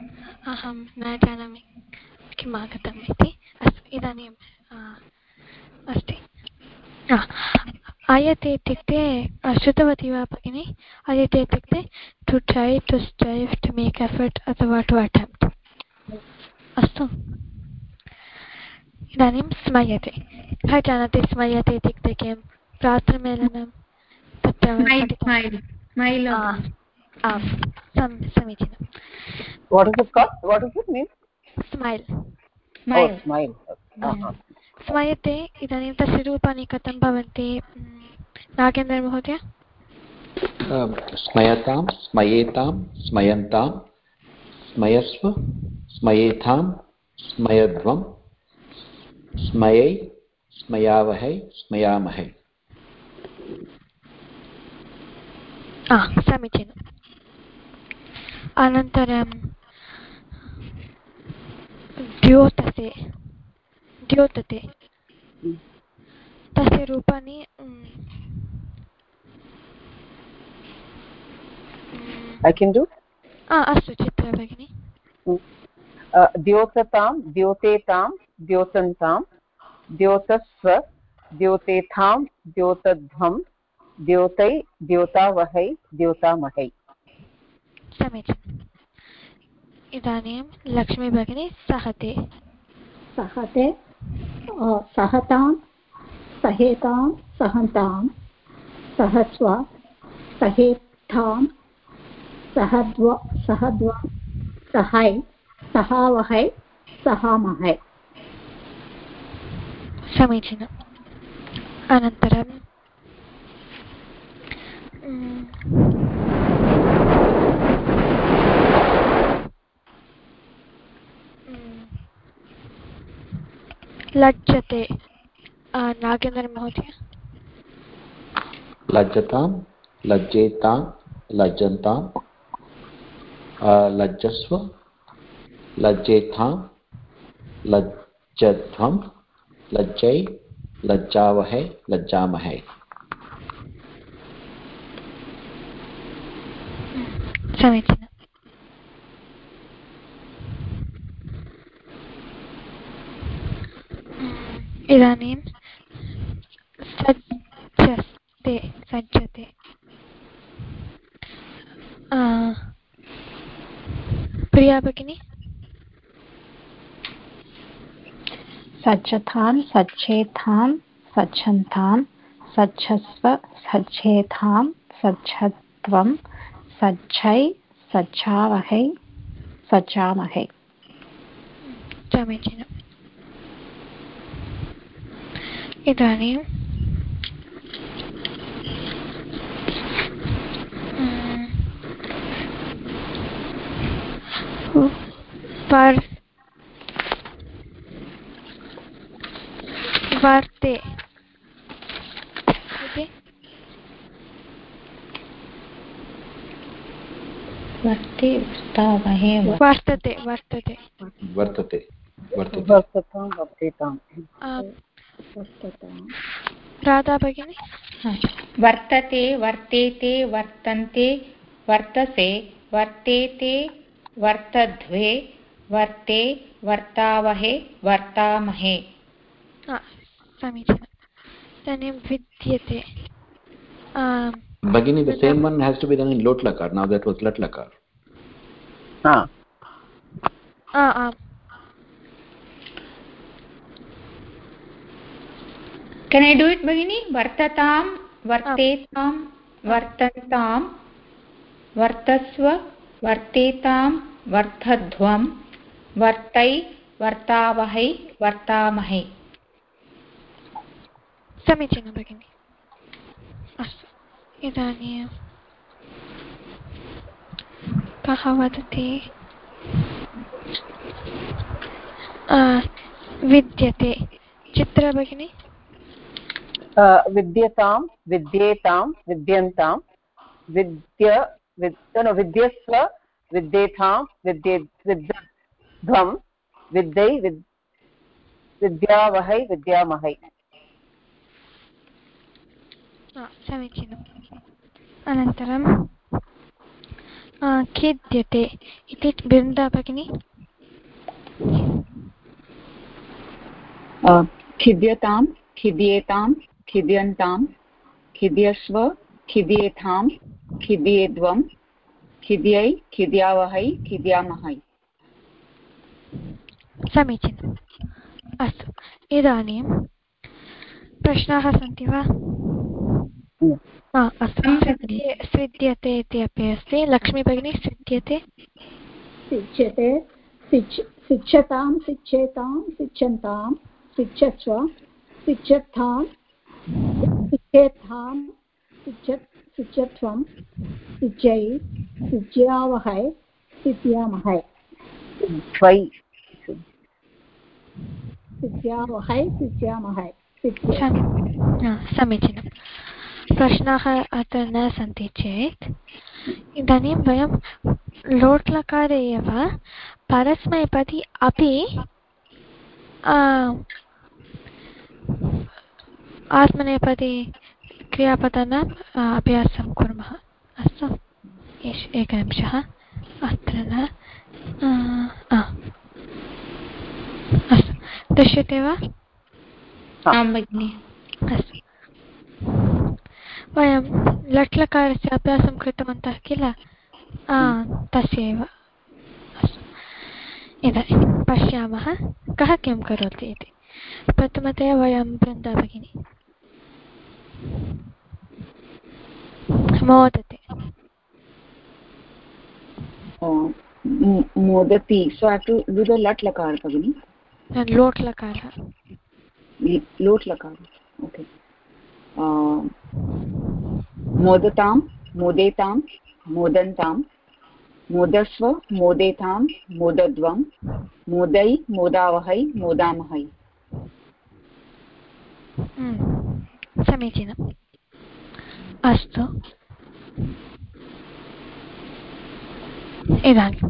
अहं न जानामि किम् आगतम् इति। अस्तु इदानीम् अस्ति। आयते इत्युक्ते श्रुतवती वा भगिनि? आयते इत्युक्ते to try to strive to make effort अथवा टु अटेम्प्ट्। अस्तु इदानीं स्मयते। कः जानाति स्मयते इत्युक्ते किं? प्रातर्मेलनं आम् समीचीनं। What is it called? What does it mean? Smile. Smile. Oh, smile. Uh-huh. स्मयते। इदानीं तस्य रूपाणि कथं भवन्ति नागेन्द्र महोदय? स्मयतां स्मयेतां स्मयन्तां स्मयस्व स्मयेथां स्मयध्वं स्मयै स्मयावहै स्मयामहै। समीचीनम्। अनन्तरं द्योतते द्योतते तस्य रूपाणि I can do? अस्तु चित्रा भगिनि। द्योततां द्योतेतां द्योतन्तां द्योतस्व द्योतेथां द्योतध्वं द्योतै द्योतावहै द्योतामहै। समीचीनम्। इदानीं लक्ष्मी भगिनी सहते। सहते सहतां सहेतां सहन्तां सहस्व सहेत्थां सहद्व सहद्वं सहाय सहावहै सहामहै। समीचीनम्। अनन्तरं लज्जते नागेन्द्र महोदय लज्जतां लज्जेतां लज्जन्तां लज्जस्व लज्जेतां लज्जध्वं लज्जै लज्जावहै लज्जामहै समीचीनम् इदानीं सज्जते सज्जते प्रिया भगिनी सज्जतां सज्जेतां सज्जन्तां सज्जस्व सज्जेतां सज्जत्वं सज्जै सज्जावहै सज्जामहै समीचीनम् इदानीं पर वर्ते वर्ते वर्तामहे वर्तते वर्तते वर्तते राधा भगिनी वर्तते वर्तेते वर्तन्ते वर्तसे वर्तेते वर्तध्वे वर्ते वर्तावहे वर्तामहे समीचीनम् इदानीं विद्यते Bhagini, the same one has to be done in lot lakar. Now that was lat lakar. Ah. Ah, ah. Can I do it, Bhagini? Vartatam, vartetam, vartantam, vartasva, vartetam, vartadhvam, vartai, vartavahai, vartamahai. समीचीनं भगिनि अस्तु इदानीं कः वदति विद्यते चित्रा भगिनी विद्यतां विद्येतां विद्यन्तां विद्य विद्य विद्यस्व विद्येतां विद्ये विद्ध्वं विद्यै विद्यावहै विद्यामहै समीचीनम् अनन्तरं खिद्यते इति बृन्दा भगिनी खिद्यतां खिद्येतां खिद्यन्तां खिद्यस्व खिद्येतां खिद्येद्वं खिद्यै खिद्यावहै खिद्यामहै समीचीनम् अस्तु इदानीं प्रश्नाः सन्ति वा अस्तु स्विद्यते इति अपि अस्ति लक्ष्मी भगिनी स्विद्यते सिच्यते सिच्छतां सिच्छेतां सिच्छन्तां सिच्छस्व सिच्छत्थां सिच्छेत्थां सिच्छत् सिच्छत्वं सिच्यै सिच्यावहै सिच्यामहै सिच्यावहै सिच्यामहै समीचीनं प्रश्नाः अत्र न सन्ति चेत् इदानीं वयं लोट् लकारे एव परस्मैपदी अपि आत्मनेपदी क्रियापदानाम् अभ्यासं कुर्मः अस्तु एकनिमिषः अत्र न अस्तु दृश्यते वा आं भगिनि अस्तु वयं लट्लकारस्य अभ्यासं कृतवन्तः किल तस्यैव अस्तु इदानीं पश्यामः कः किं करोति इति प्रथमतया वयं बृन्दा भगिनी मोदते मोदति so I have to do the lat lakar Bhagini lot lakara lot lakar okay uh, modatam modetam modantam modasva modetam modadvam modai modavahai modamahai समीचीनम् अस्तु इदानीं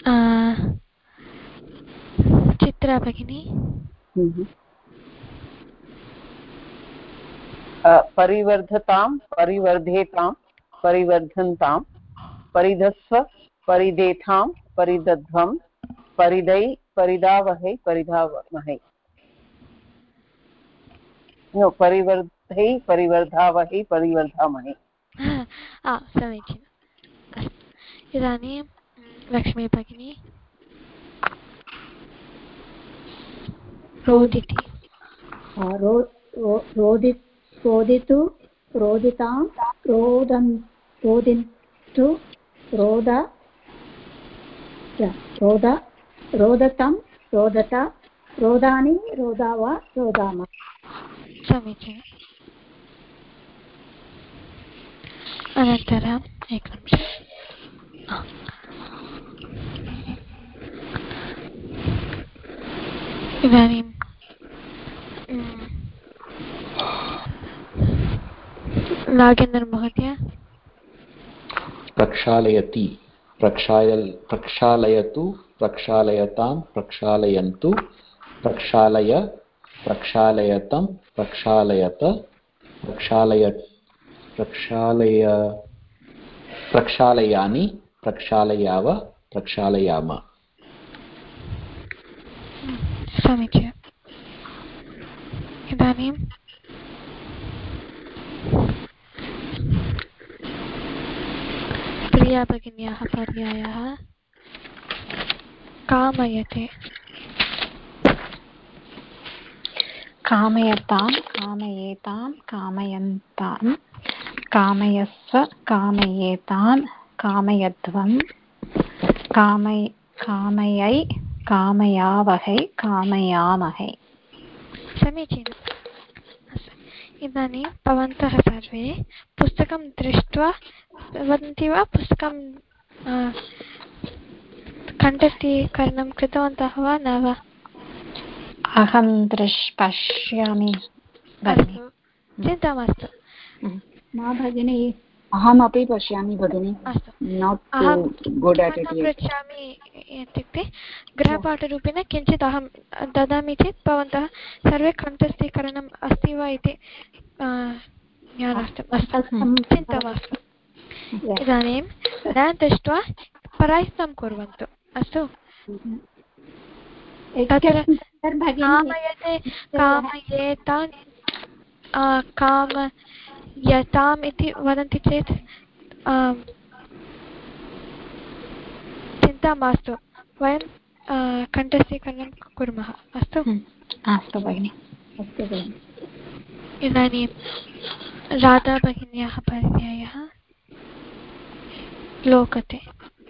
चित्रा भगिनी परिवर्धतां परिवर्धेतां परिवर्धन्तां परिधस्व परिदेथां परिदध्वं परिदै परिदावहै परिधावमहै नो परिवर्धै परिवर्धावहै परिवर्धामहै समीचीनम् अस्तु इदानीं लक्ष्मी भगिनी रोदिति रोदि रोदितु रोदितां रोदन् रोदिन्तु रोद रोद रोदतं रोदत रोदानि रोदाव रोदाम समीचीनम् अनन्तरम् एकनिमिषम् इदानीं नागेन्द्र महोदय प्रक्षालयति प्रक्षाल प्रक्षालयतु प्रक्षालयतां प्रक्षालयन्तु प्रक्षालय प्रक्षालयतं प्रक्षालयत प्रक्षालय प्रक्षालय प्रक्षालयानि प्रक्षालयाव प्रक्षालयाम समीचीनम् इदानीं प्रिया भगिन्याः पर्यायः कामयते कामयतां कामयेतां कामयन्तां कामयस्व कामयेतां कामयध्वं कामय कामयै कामयावहै कामयामहै समीचीनम् इदानीं भवन्तः सर्वे पुस्तकं दृष्ट्वा वदन्ति वा पुस्तकं कण्ठस्थीकरणं कृतवन्तः वा न वा अहं दृश् पश्यामि चिन्ता मास्तु मा भगिनी अहमपि पश्यामि भगिनी पृच्छामि इत्युक्ते गृहपाठरूपेण किञ्चित् अहं ददामि चेत् भवन्तः सर्वे कण्ठस्थीकरणम् अस्ति वा इति ज्ञानार्थम् चिन्ता मास्तु इदानीं न दृष्ट्वा प्रयत्नं कुर्वन्तु अस्तु तत्र कामयते कामयेतान् कामयताम् इति वदन्ति चेत् चिन्ता मास्तु वयं कण्ठस्थीकरणं कुर्मः अस्तु अस्तु भगिनि अस्तु भगिनि इदानीं राधा भगिन्याः पर्यायः लोकते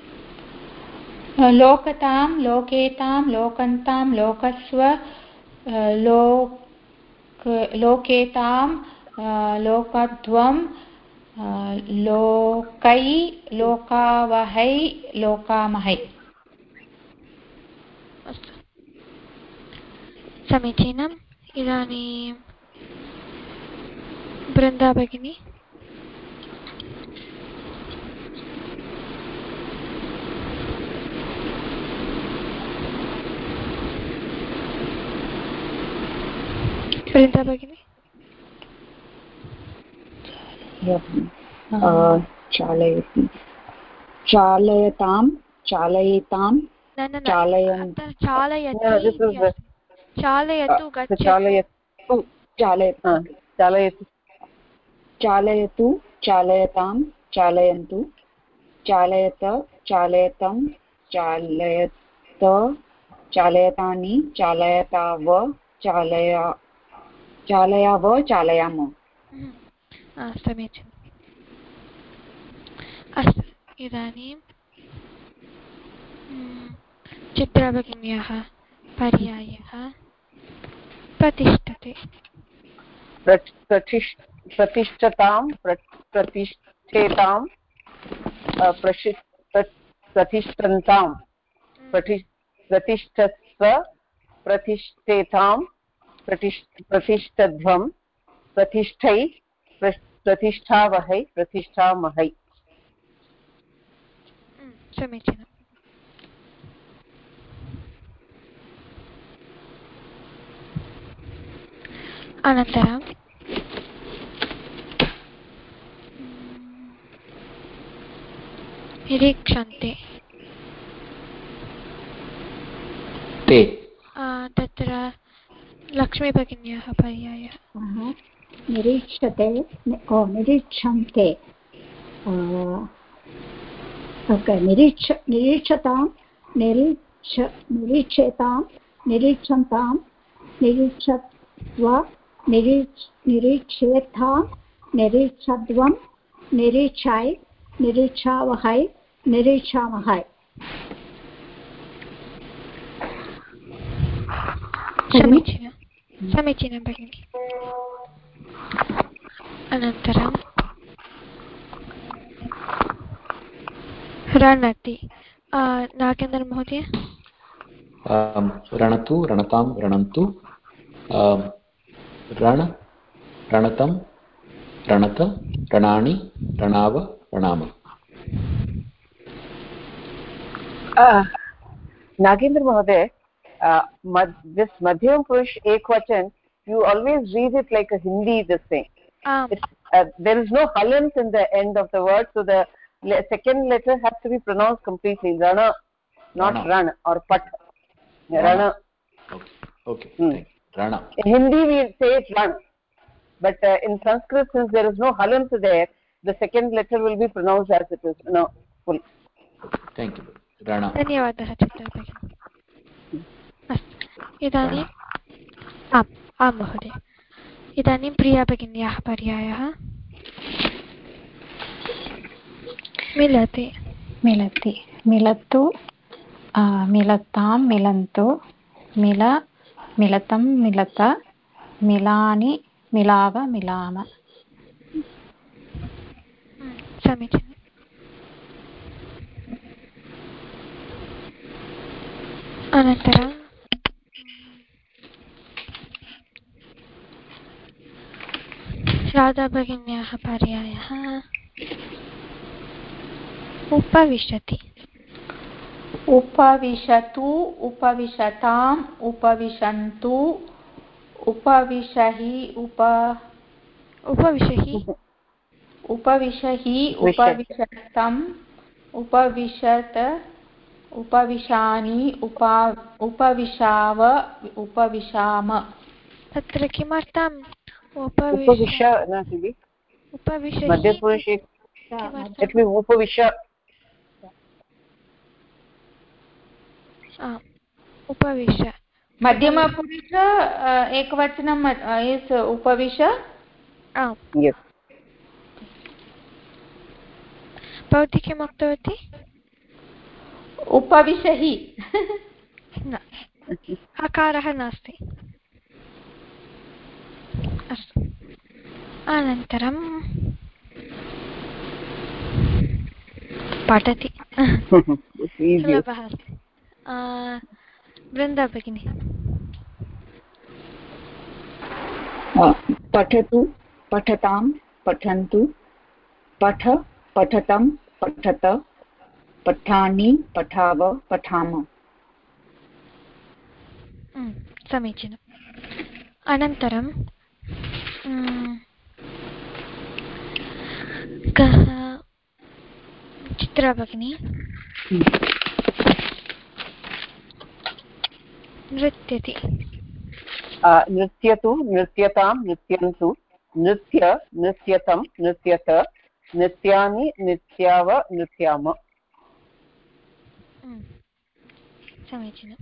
लोकतां लोकेतां लोकन्तां लोकस्व लोक लोकेतां लोकध्वं लोकै लोकावहै लोकामहै अस्तु समीचीनम् इदानीं बृन्दा भगिनी बृन्दा भगिनी चालयति चालयतां चालयेतां चालयन्तु चालयतु चालयतु चालयतु चालयतु चालयतां चालयन्तु चालयत चालयतं चालयत चालयतानि चालयताव चालया चालयाव चालयाम समीचीनम् अस्तु इदानीं चित्राभगिन्याः पर्यायः प्रतिष्ठते प्रतिष्ठतां प्रतिष्ठेतां प्रतिष्ठन्तां प्रतिष्ठस्व प्रतिष्ठेतां प्रतिष्ठध्वं प्रतिष्ठै प्रतिष्ठावहै प्रतिष्ठामहै समीचीनम् अनन्तरं निरीक्षन्ते ते तत्र लक्ष्मीभगिन्याः पर्यायः निरीक्षते ओ निरीक्षन्ते ओके निरीक्ष निरीक्षतां निरीक्ष निरीक्षेतां निरीक्षन्तां निरीक्षत्वा निरीक्ष निरीक्षेतां निरीक्षध्वं निरीक्षाय निरीक्षावहै निरीक्षामहै समीचीनं समीचीनं भगिनि अनन्तरं रणति नागेन्द्र महोदय रणतु रणतां रणन्तु रण रणतं रणत रणानि रणाव रणाम नागेन्द्र महोदय uh, mad, this madhyam purush ekvachan you always read it like a Hindi this thing um. uh, there is no halants in the end of the word so the le second letter has to be pronounced completely rana not rana. Ran or pat rana, rana. okay okay hmm. Rana in Hindi we say it ran but uh, in Sanskrit since there is no halant there the second letter will be pronounced as it is no full thank you Rana धन्यवादः चित्रा भगिनी अस्तु इदानीम् आम् आं महोदय इदानीं प्रिया भगिन्याः पर्यायः मिलति मिलति मिलतु मिलतां मिलन्तु मिल मिलतं मिलत मिलानि मिलाव मिलाम समीचीनम् अनन्तरं राधा भगिन्याः पर्यायः उपविशति उपविशतु उपविशताम् उपविशन्तु उपविशहि उप उपविशहि उपविशहि उपविशतम् उपविशत उपविशानि उपा उपविशाव उपविशाम तत्र किमर्थम् उपविश न सिबि उपविशहि मध्यपुरुषे it means upavisha ah upavisha मध्यमपुरुष एकवचनम् is उपविश आम् yes भवती किम् उक्तवती उपविशहि न हकारः नास्ति अस्तु अनन्तरं पठति सुलभः अस्ति वृन्दा भगिनी पठतु पठतां पठन्तु पठ पठतं पठत पठानि पठाव पठाम समीचीनम् अनन्तरं कः चित्रा भगिनी नृत्यति नृत्यतु नृत्यतां नृत्यन्तु नृत्य नृत्यतं नृत्यत नृत्यानि नृत्याव नृत्याम समीचीनम्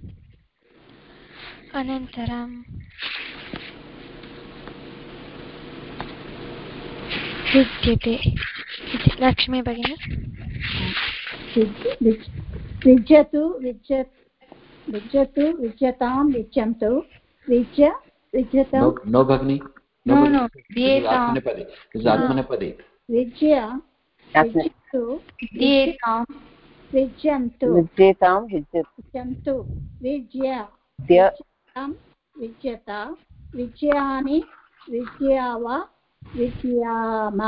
अनन्तरं विद्यते लक्ष्मी भगिनी विज्यतु विज्य विज्यतु विज्यतां विज्यन्तु विज्य विज्यतां no भगिनी no no आत्मनेपदे आत्मनेपदे विज्य विज्यतु विद्येतां विज्यन्तु विद्येतां विज्यन्तु विज्य विद्य विज्यता विज्यानि विद्यावा विद्याम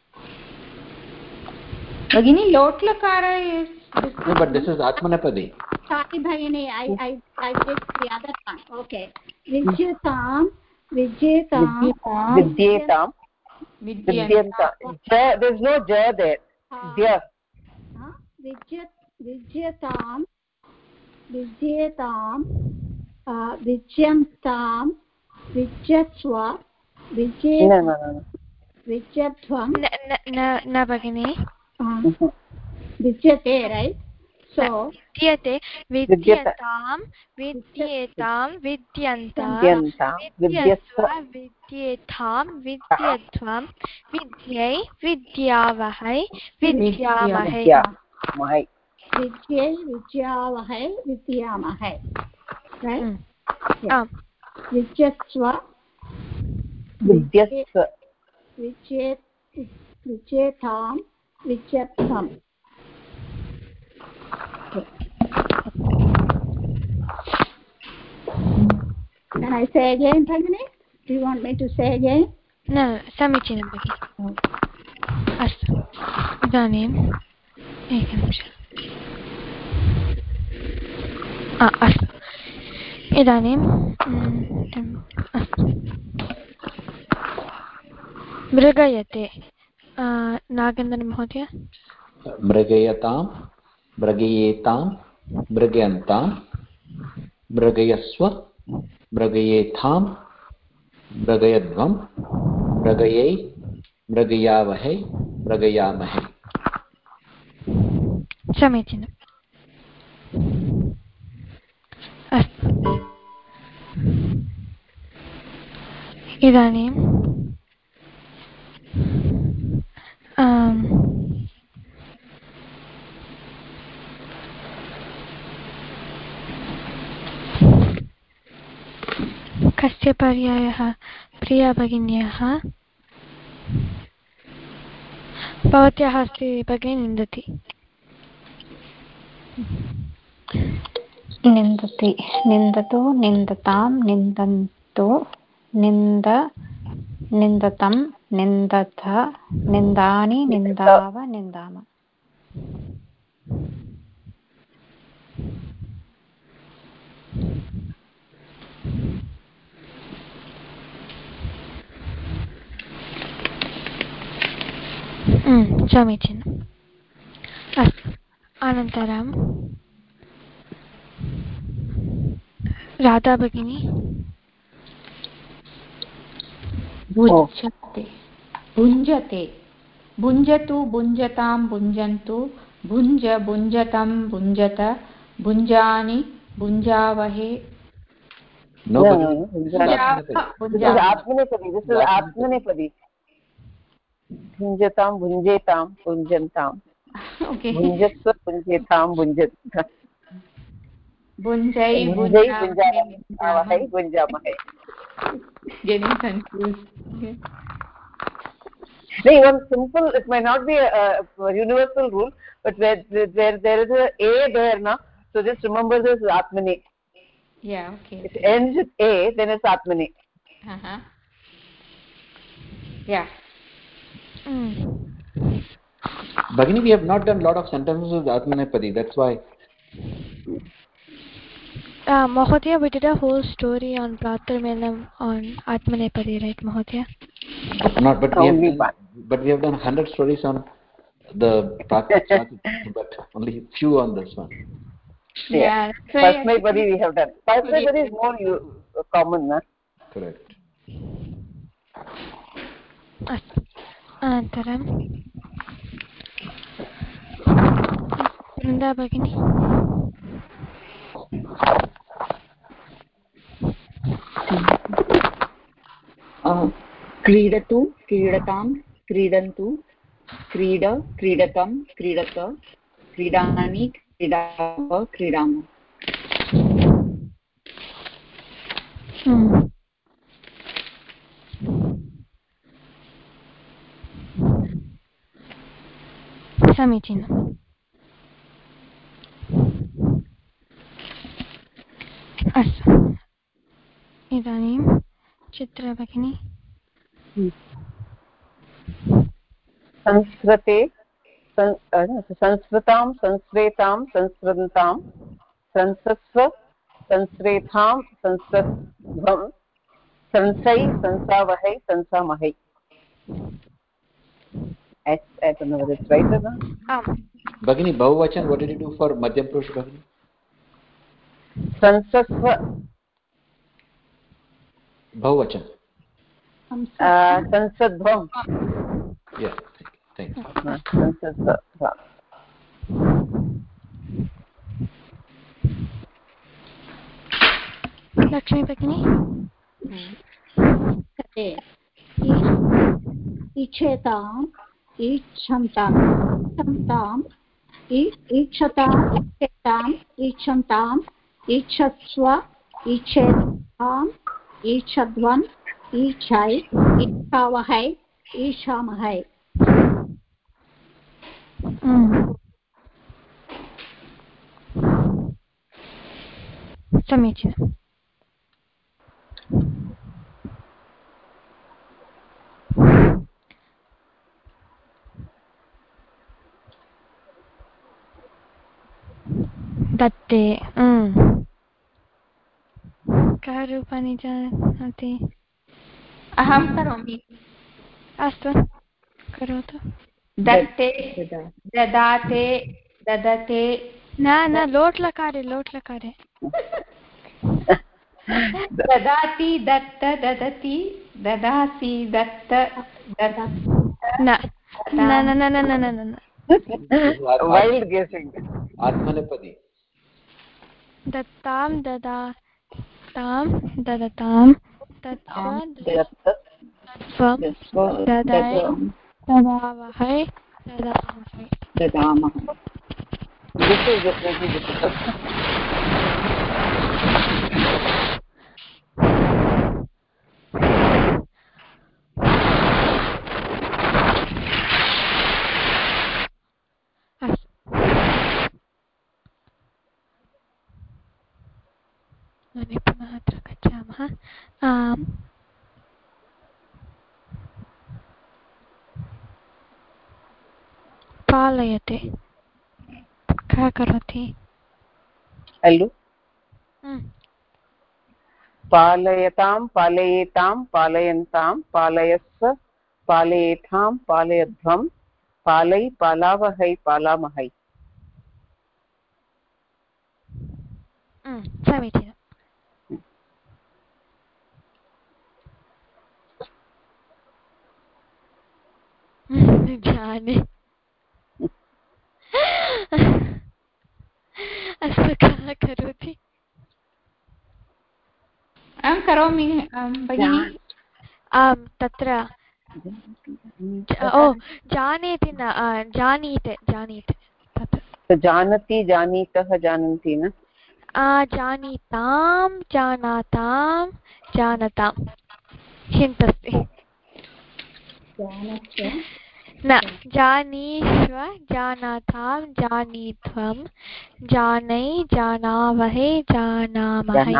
Bagini lotlakara is no, but this is atmanepadi. sorry bhagini i i I did the other one. Okay, vidyatam vidyatam vidyetam vidyantam. There is no ja there. Vidya. Vidyat vidyatam vidyatam vidyantam vidyaswa vidyat No, no, no. vidyatvam na na bagini vidyate, right? So vidyate vidyatam vidyetam vidyantam vidyasva vidyetam vidyatvam vidyai vidyavahai vidyamahai mahai vidyai vidyavahai vidyamahai, right? mm. yeah. vidyasva vidyasva vidyet vidyetam vidyatvam. Can I say again, Bhagini? Do you want me to say again? न समीचीनं भगिनि अस्तु इदानीम् एकनिमिषम् अस्तु इदानीम् अस्तु मृगयते नागेन्द्रन् महोदय मृगयतां मृगयेतां मृगयन्तां मृगयस्व मृगयेथां मृगयध्वं मृगयै मृगयावहै मृगयामहे समीचीनम् अस्तु इदानीं कस्य पर्यायः प्रिया भगिन्याः भवत्याः अस्ति भगिनी निन्दति निन्दति निन्दतु निन्दतां निन्दन्तु निन्द निन्दतं निन्दथ निन्दानि निन्दाव निन्दाम समीचीनम् अस्तु अनन्तरं राधा भगिनी भुञ्जते भुञ्जते भुञ्जतु भुञ्जतां भुञ्जन्तु भुञ्ज भुञ्जतं भुञ्जत भुञ्जानि भुञ्जावहे no no, but no, no. This is atmanepadi. This is atmanepadi. Bhunjatam bhunjetam bhunjantam. Okay. Bhunjasva bhunjetam bhunjat. Bhunjai Bhunjai bhunjamahai bhunjamahai. Getting confused. Okay. No, even simple. It might not be a, a universal rule, but where, where there is a a there, na, so just remember this is atmani. Yeah. Okay. If it ends with a, then it's atmani. Uh huh. Yeah. Mm. Bhagini, we have not done a lot of sentences with atmanepadi, that's why. Uh, Mahodaya, we did a whole story on Pratarmelam on Atmanepadi, right, Mahodaya? Not, but we have done, but we have done hundred stories on the Pratar, but only few on this one. Yeah. Pasmaipadi we have done. Pasmaipadi is more you, uh, common, na? Correct. अस्तु अनन्तरं वृन्दा भगिनी क्रीडतु क्रीडतां क्रीडन्तु creed क्रीडतं क्रीडत क्रीडानि क्रीडाव क्रीडाम समीचीनम् अस्तु इदानीं चित्रा भगिनी संस्कृते संस्कृतां संस्वेतां संस्कृतां संसस्व संस्वेतां संस्कृध्वं संसै संसावहै संसामहै. I, I don't know whether it's right or not. Um. Bhagini, Bahuvachan, what did you do for Madhyam Purush, Bhagini? Sansasva. Bahuvachan. Uh, Sansadvam. Yeah, thank you. Thank you. Sansadva. Lakshmi Bhagini. Okay. Ichetam, ichantam, ichantam, ichatam, ichetam, ichantam, ichatsva, ichetam, ichadvam, ichai, ichavahai, ichamahai. Samichinam. दत्ते कः रूपाणि जानाति? अहं करोमि. अस्तु करोतु. दत्ते ददाते ददते. न न लोट् लकारे लोट् लकारे. ददाति दत्त ददति ददासि दत्त न न न न न न न. Wild guessing. Atmanepadi. दत्तां ददातां ददतां तत्त्वं ददाय ददावहै ददामहै. This is definitely difficult. पुनः अत्र गच्छामः. पालयते कः करोति? Hello. पालयतां पालयेतां पालयन्तां पालयस्व पालयेथां पालयध्वं पालै पालावहै पालामहै. समीचीनम्. जाने. अस्तु कः करोति? अहं करोमि भगिनि. आम् तत्र ओ जानेति न जानीते जानीते तत्र जानति जानीतः जानन्ति न. जानीतां जानातां जानतां हिन्त् अस्ति. न जानीष्व जानातां जानीध्वं जानै जानावहै जानामहै.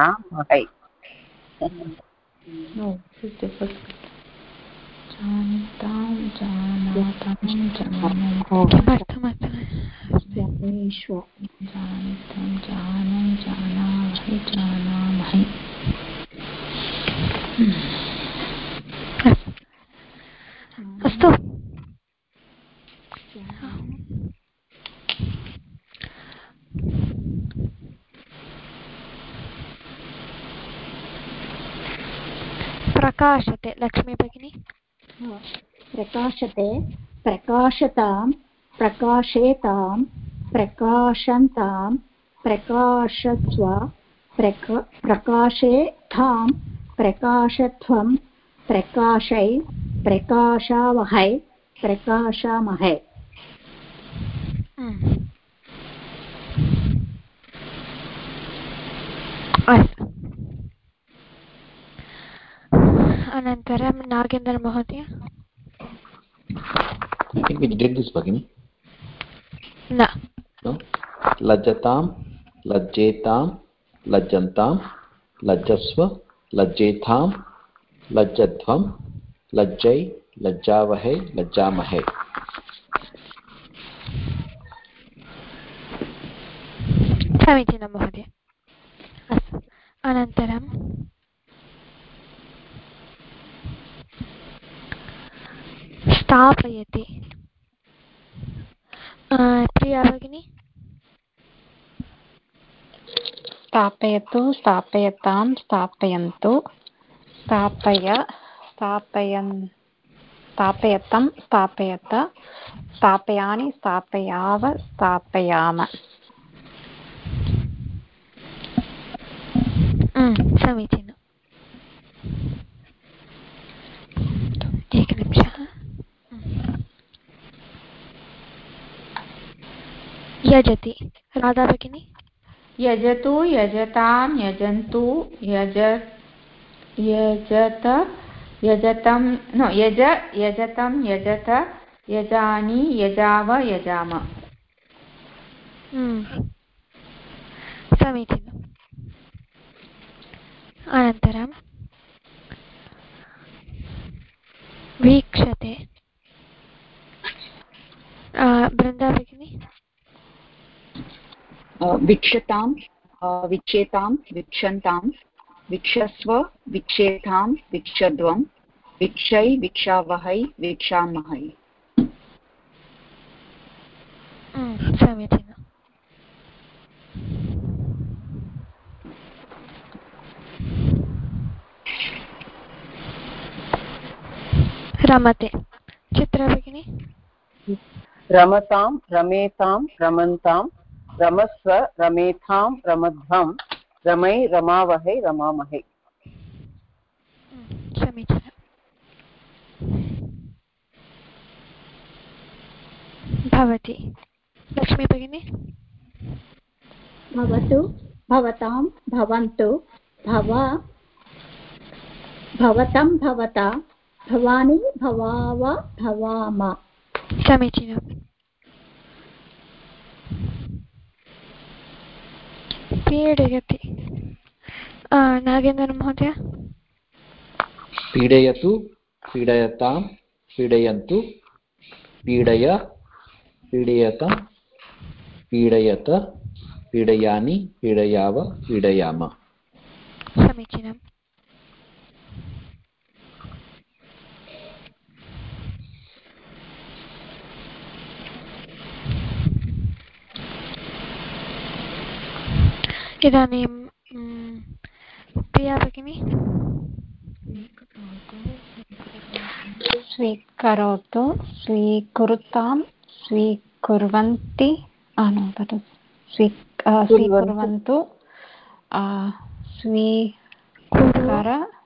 No, it's difficult. Janatam, janatam, janam. किमर्थमत्र? जानीष्व. Janatam, janam, janavahai, janamahai. अस्तु. प्रकाशते लक्ष्मी भगिनी. प्रकाशते प्रकाशतां प्रकाशेतां प्रकाशन्तां प्रकाशस्व प्रकाशेथां प्रकाशत्वं प्रकाशै प्रकाशावहै प्रकाशामहै. अनन्तरं नागेन्द्र महोदय. I think we did this, Bhagini. No. No. Lajjatam, lajjetam, lajjantam, lajjasva, lajjetham, lajjadvam, लज्जै लज्जावहै लज्जामहे। समीचीनं महोदय। अस्तु, अनन्तरं स्थापयति। प्रिया भगिनी। स्थापयतु स्थापयतां स्थापयन्तु स्थापय स्थापयन् स्थापयतं स्थापयत स्थापयानि स्थापयाव स्थापयाम। समीचीनम्। एकनिमिषः। यजति। राधा भगिनी। यजतु यजतां यजन्तु यज यजत यजतं नो यज यजतं यजत यजानि यजाव यजाम। समीचीनम्। अनन्तरं वीक्षते। बृन्दा भगिनी। वीक्षतां वीक्षेतां वीक्षन्तां वीक्षस्व वीक्षेतां वीक्षध्वं वीक्षै वीक्षावहै वीक्षामहै। समीचीनम्। रमते। चित्रा भगिनी। रमतां रमेतां रमन्तां रमस्व रमेथां रमध्वं रमै रमावहै रमामहे। समीचीनम्। भवति। लक्ष्मी भगिनी। भवतु भवतां भवन्तु भव भवतं भवता भवानि भवाव भवाम। समीचीनम्। पीडयति। नागेन्द्र महोदय। पीडयतु पीडयतां पीडयन्तु पीडय पीडयतं पीडयत पीडयानि पीडयाव पीडयाम। समीचीनम्। इदानीं प्रिया भगिनी। स्वीकरोतु स्वीकुरुतां स्वीकुर्वन्ति स्वीकुर्वन्तु स्वीकर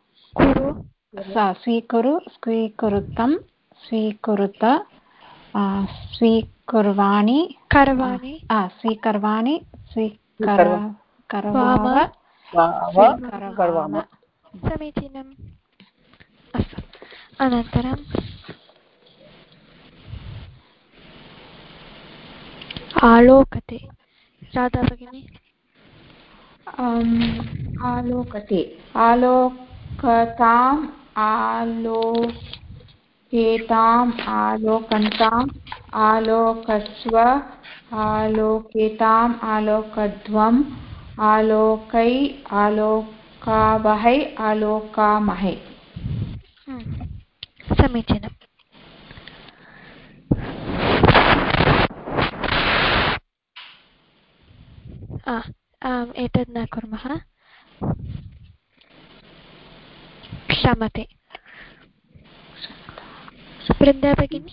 स्वीकुरु स्वीकुरुतं स्वीकुरुत स्वीकुर्वाणि करवाणि स्वीकर्वाणि स्वीकरवाम स्वीकरवाम। समीचीनम्। अस्तु, अनन्तरं आलोकते। राधा भगिनी। आलोकते आलोकताम् आलोकेताम् आलोकन्ताम् आलोकस्व आलोकेताम् आलोकध्वम् आलोकै आलोकावहै आलोकामहे। समीचीनम्। एतद् न कुर्मः। क्षमते। वृन्दा भगिनी।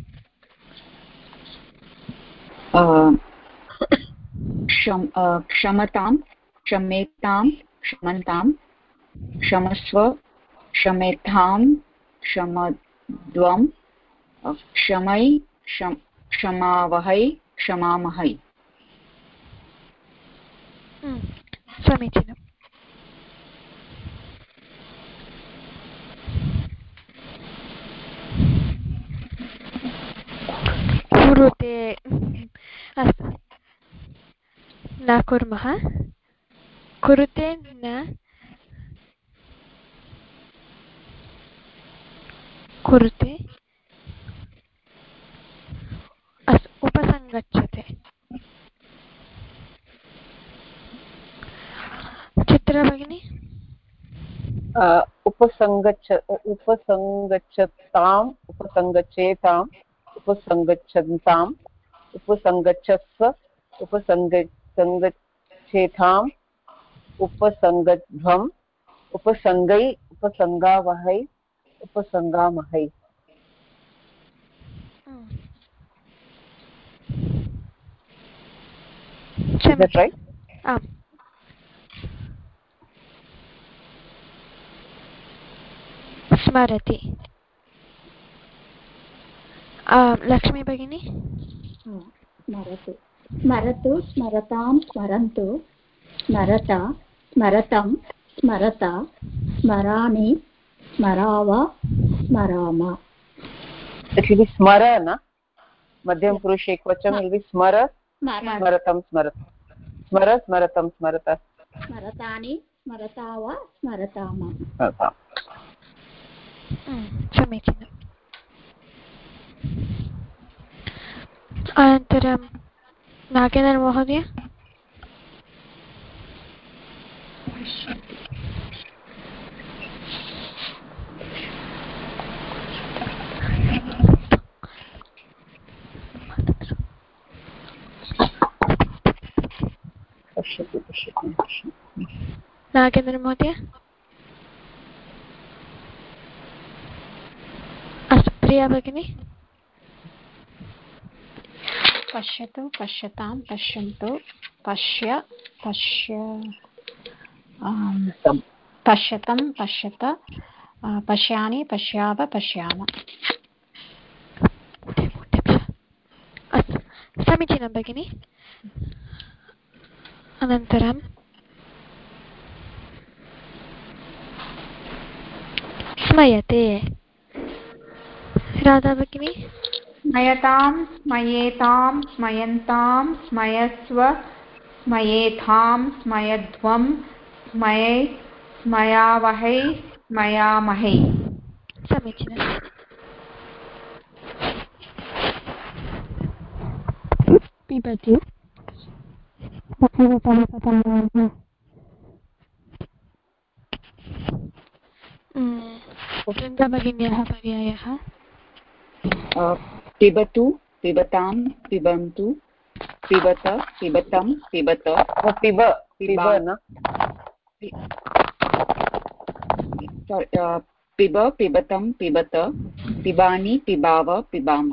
क्षमतां क्षमेतां क्षमन्तां क्षमस्व क्षमेथां क्षमध्वं क्षमै क्षमावहै क्षमामहै। समीचीनम्। कुरुते। अस्तु, न कुर्मः। कुरुते न कुरुते उपसङ्गच्छते चित्रा भगिनी उपसङ्गच्छ उपसङ्गच्छताम् उपसङ्गच्छेताम् उपसङ्गच्छन्ताम् उपसङ्गच्छस्व उपसङ्गच्छेताम् उपसङ्गध्वम् उपसङ्गै उपसङ्गावहै उपसङ्गामहै. Is that right? Ah. स्मरति. लक्ष्मी भगिनी स्मरतु स्मरतु स्मरतां स्मरन्तु स्मरता स्मरतं स्मरता स्मरामि स्मराव स्मराम. It will be smara, na? Madhyam purush ekvacham will be smara smaratam smarat smara smaratam smarata स्मरतानि स्मरताव स्मरताम. समीचीनम्. अनन्तरं नागेन्द्र महोदय नागेन्द्र महोदय अस्तु. प्रिया भगिनी पश्यतु पश्यतां पश्यन्तु पश्य पश्य पश्यतं पश्यत पश्यामि पश्याव पश्याम. अस्तु समीचीनं भगिनि. अनन्तरं स्मयते. राधा भगिनी स्मयतां स्मयेतां स्मयन्तां स्मयस्व स्मयेथां स्मयध्वं स्मये स्मयावहै स्मयामहै. समीचीनं. पिबतु वृन्दाभगिन्याः पर्यायः पिबतु पिबतां पिबन्तु पिबत पिबतं पिबत पिब पिब न पिब पिबतं पिबत पिबानि पिबाव पिबाम.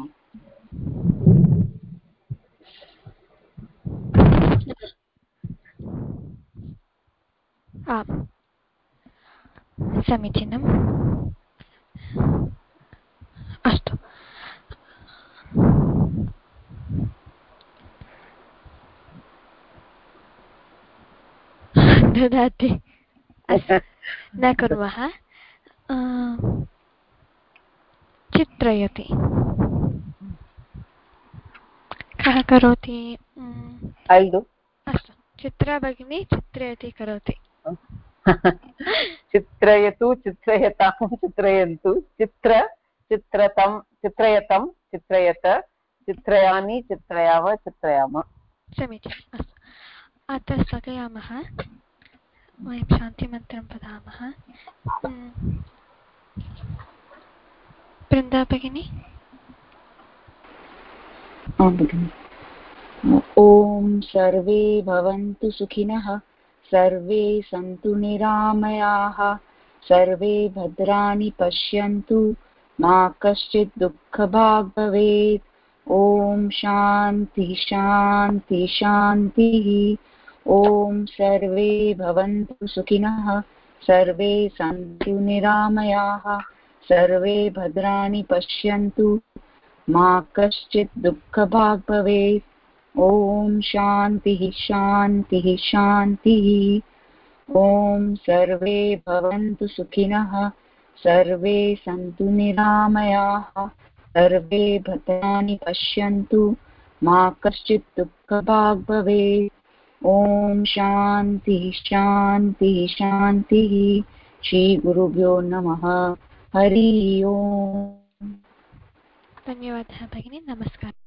आम् समीचीनम्. अस्तु ददाति न कुर्मः. चित्रयति कः करोति? अस्तु चित्रा भगिनी चित्रयति करोति. चित्रयतु चित्रयतां चित्रयन्तु चित्र चित्रतं चित्रयतं चित्रयत चित्रयामि चित्रयाव चित्रयाम. समीचीनम्. अस्तु अत्र स्थगयामः. वयं शान्तिमन्त्रं वदामः. वृन्दा भगिनी ॐ सर्वे भवन्तु सुखिनः सर्वे सन्तु निरामयाः सर्वे भद्राणि पश्यन्तु मा कश्चित् दुःखभाग् भवेत्. ॐ शान्ति शान्ति शान्तिः. ॐ सर्वे भवन्तु सुखिनः सर्वे सन्तु निरामयाः सर्वे भद्राणि पश्यन्तु मा कश्चित् दुःखभाग् भवेत्. ॐ शान्तिः शान्तिः शान्तिः. ॐ सर्वे भवन्तु सुखिनः सर्वे सन्तु निरामयाः सर्वे भद्राणि पश्यन्तु मा कश्चित् दुःखभाग् भवेत्. ॐ शान्तिः शान्तिः शान्तिः. श्रीगुरुभ्यो नमः. हरि ओम्. धन्यवादः भगिनी, नमस्कारः।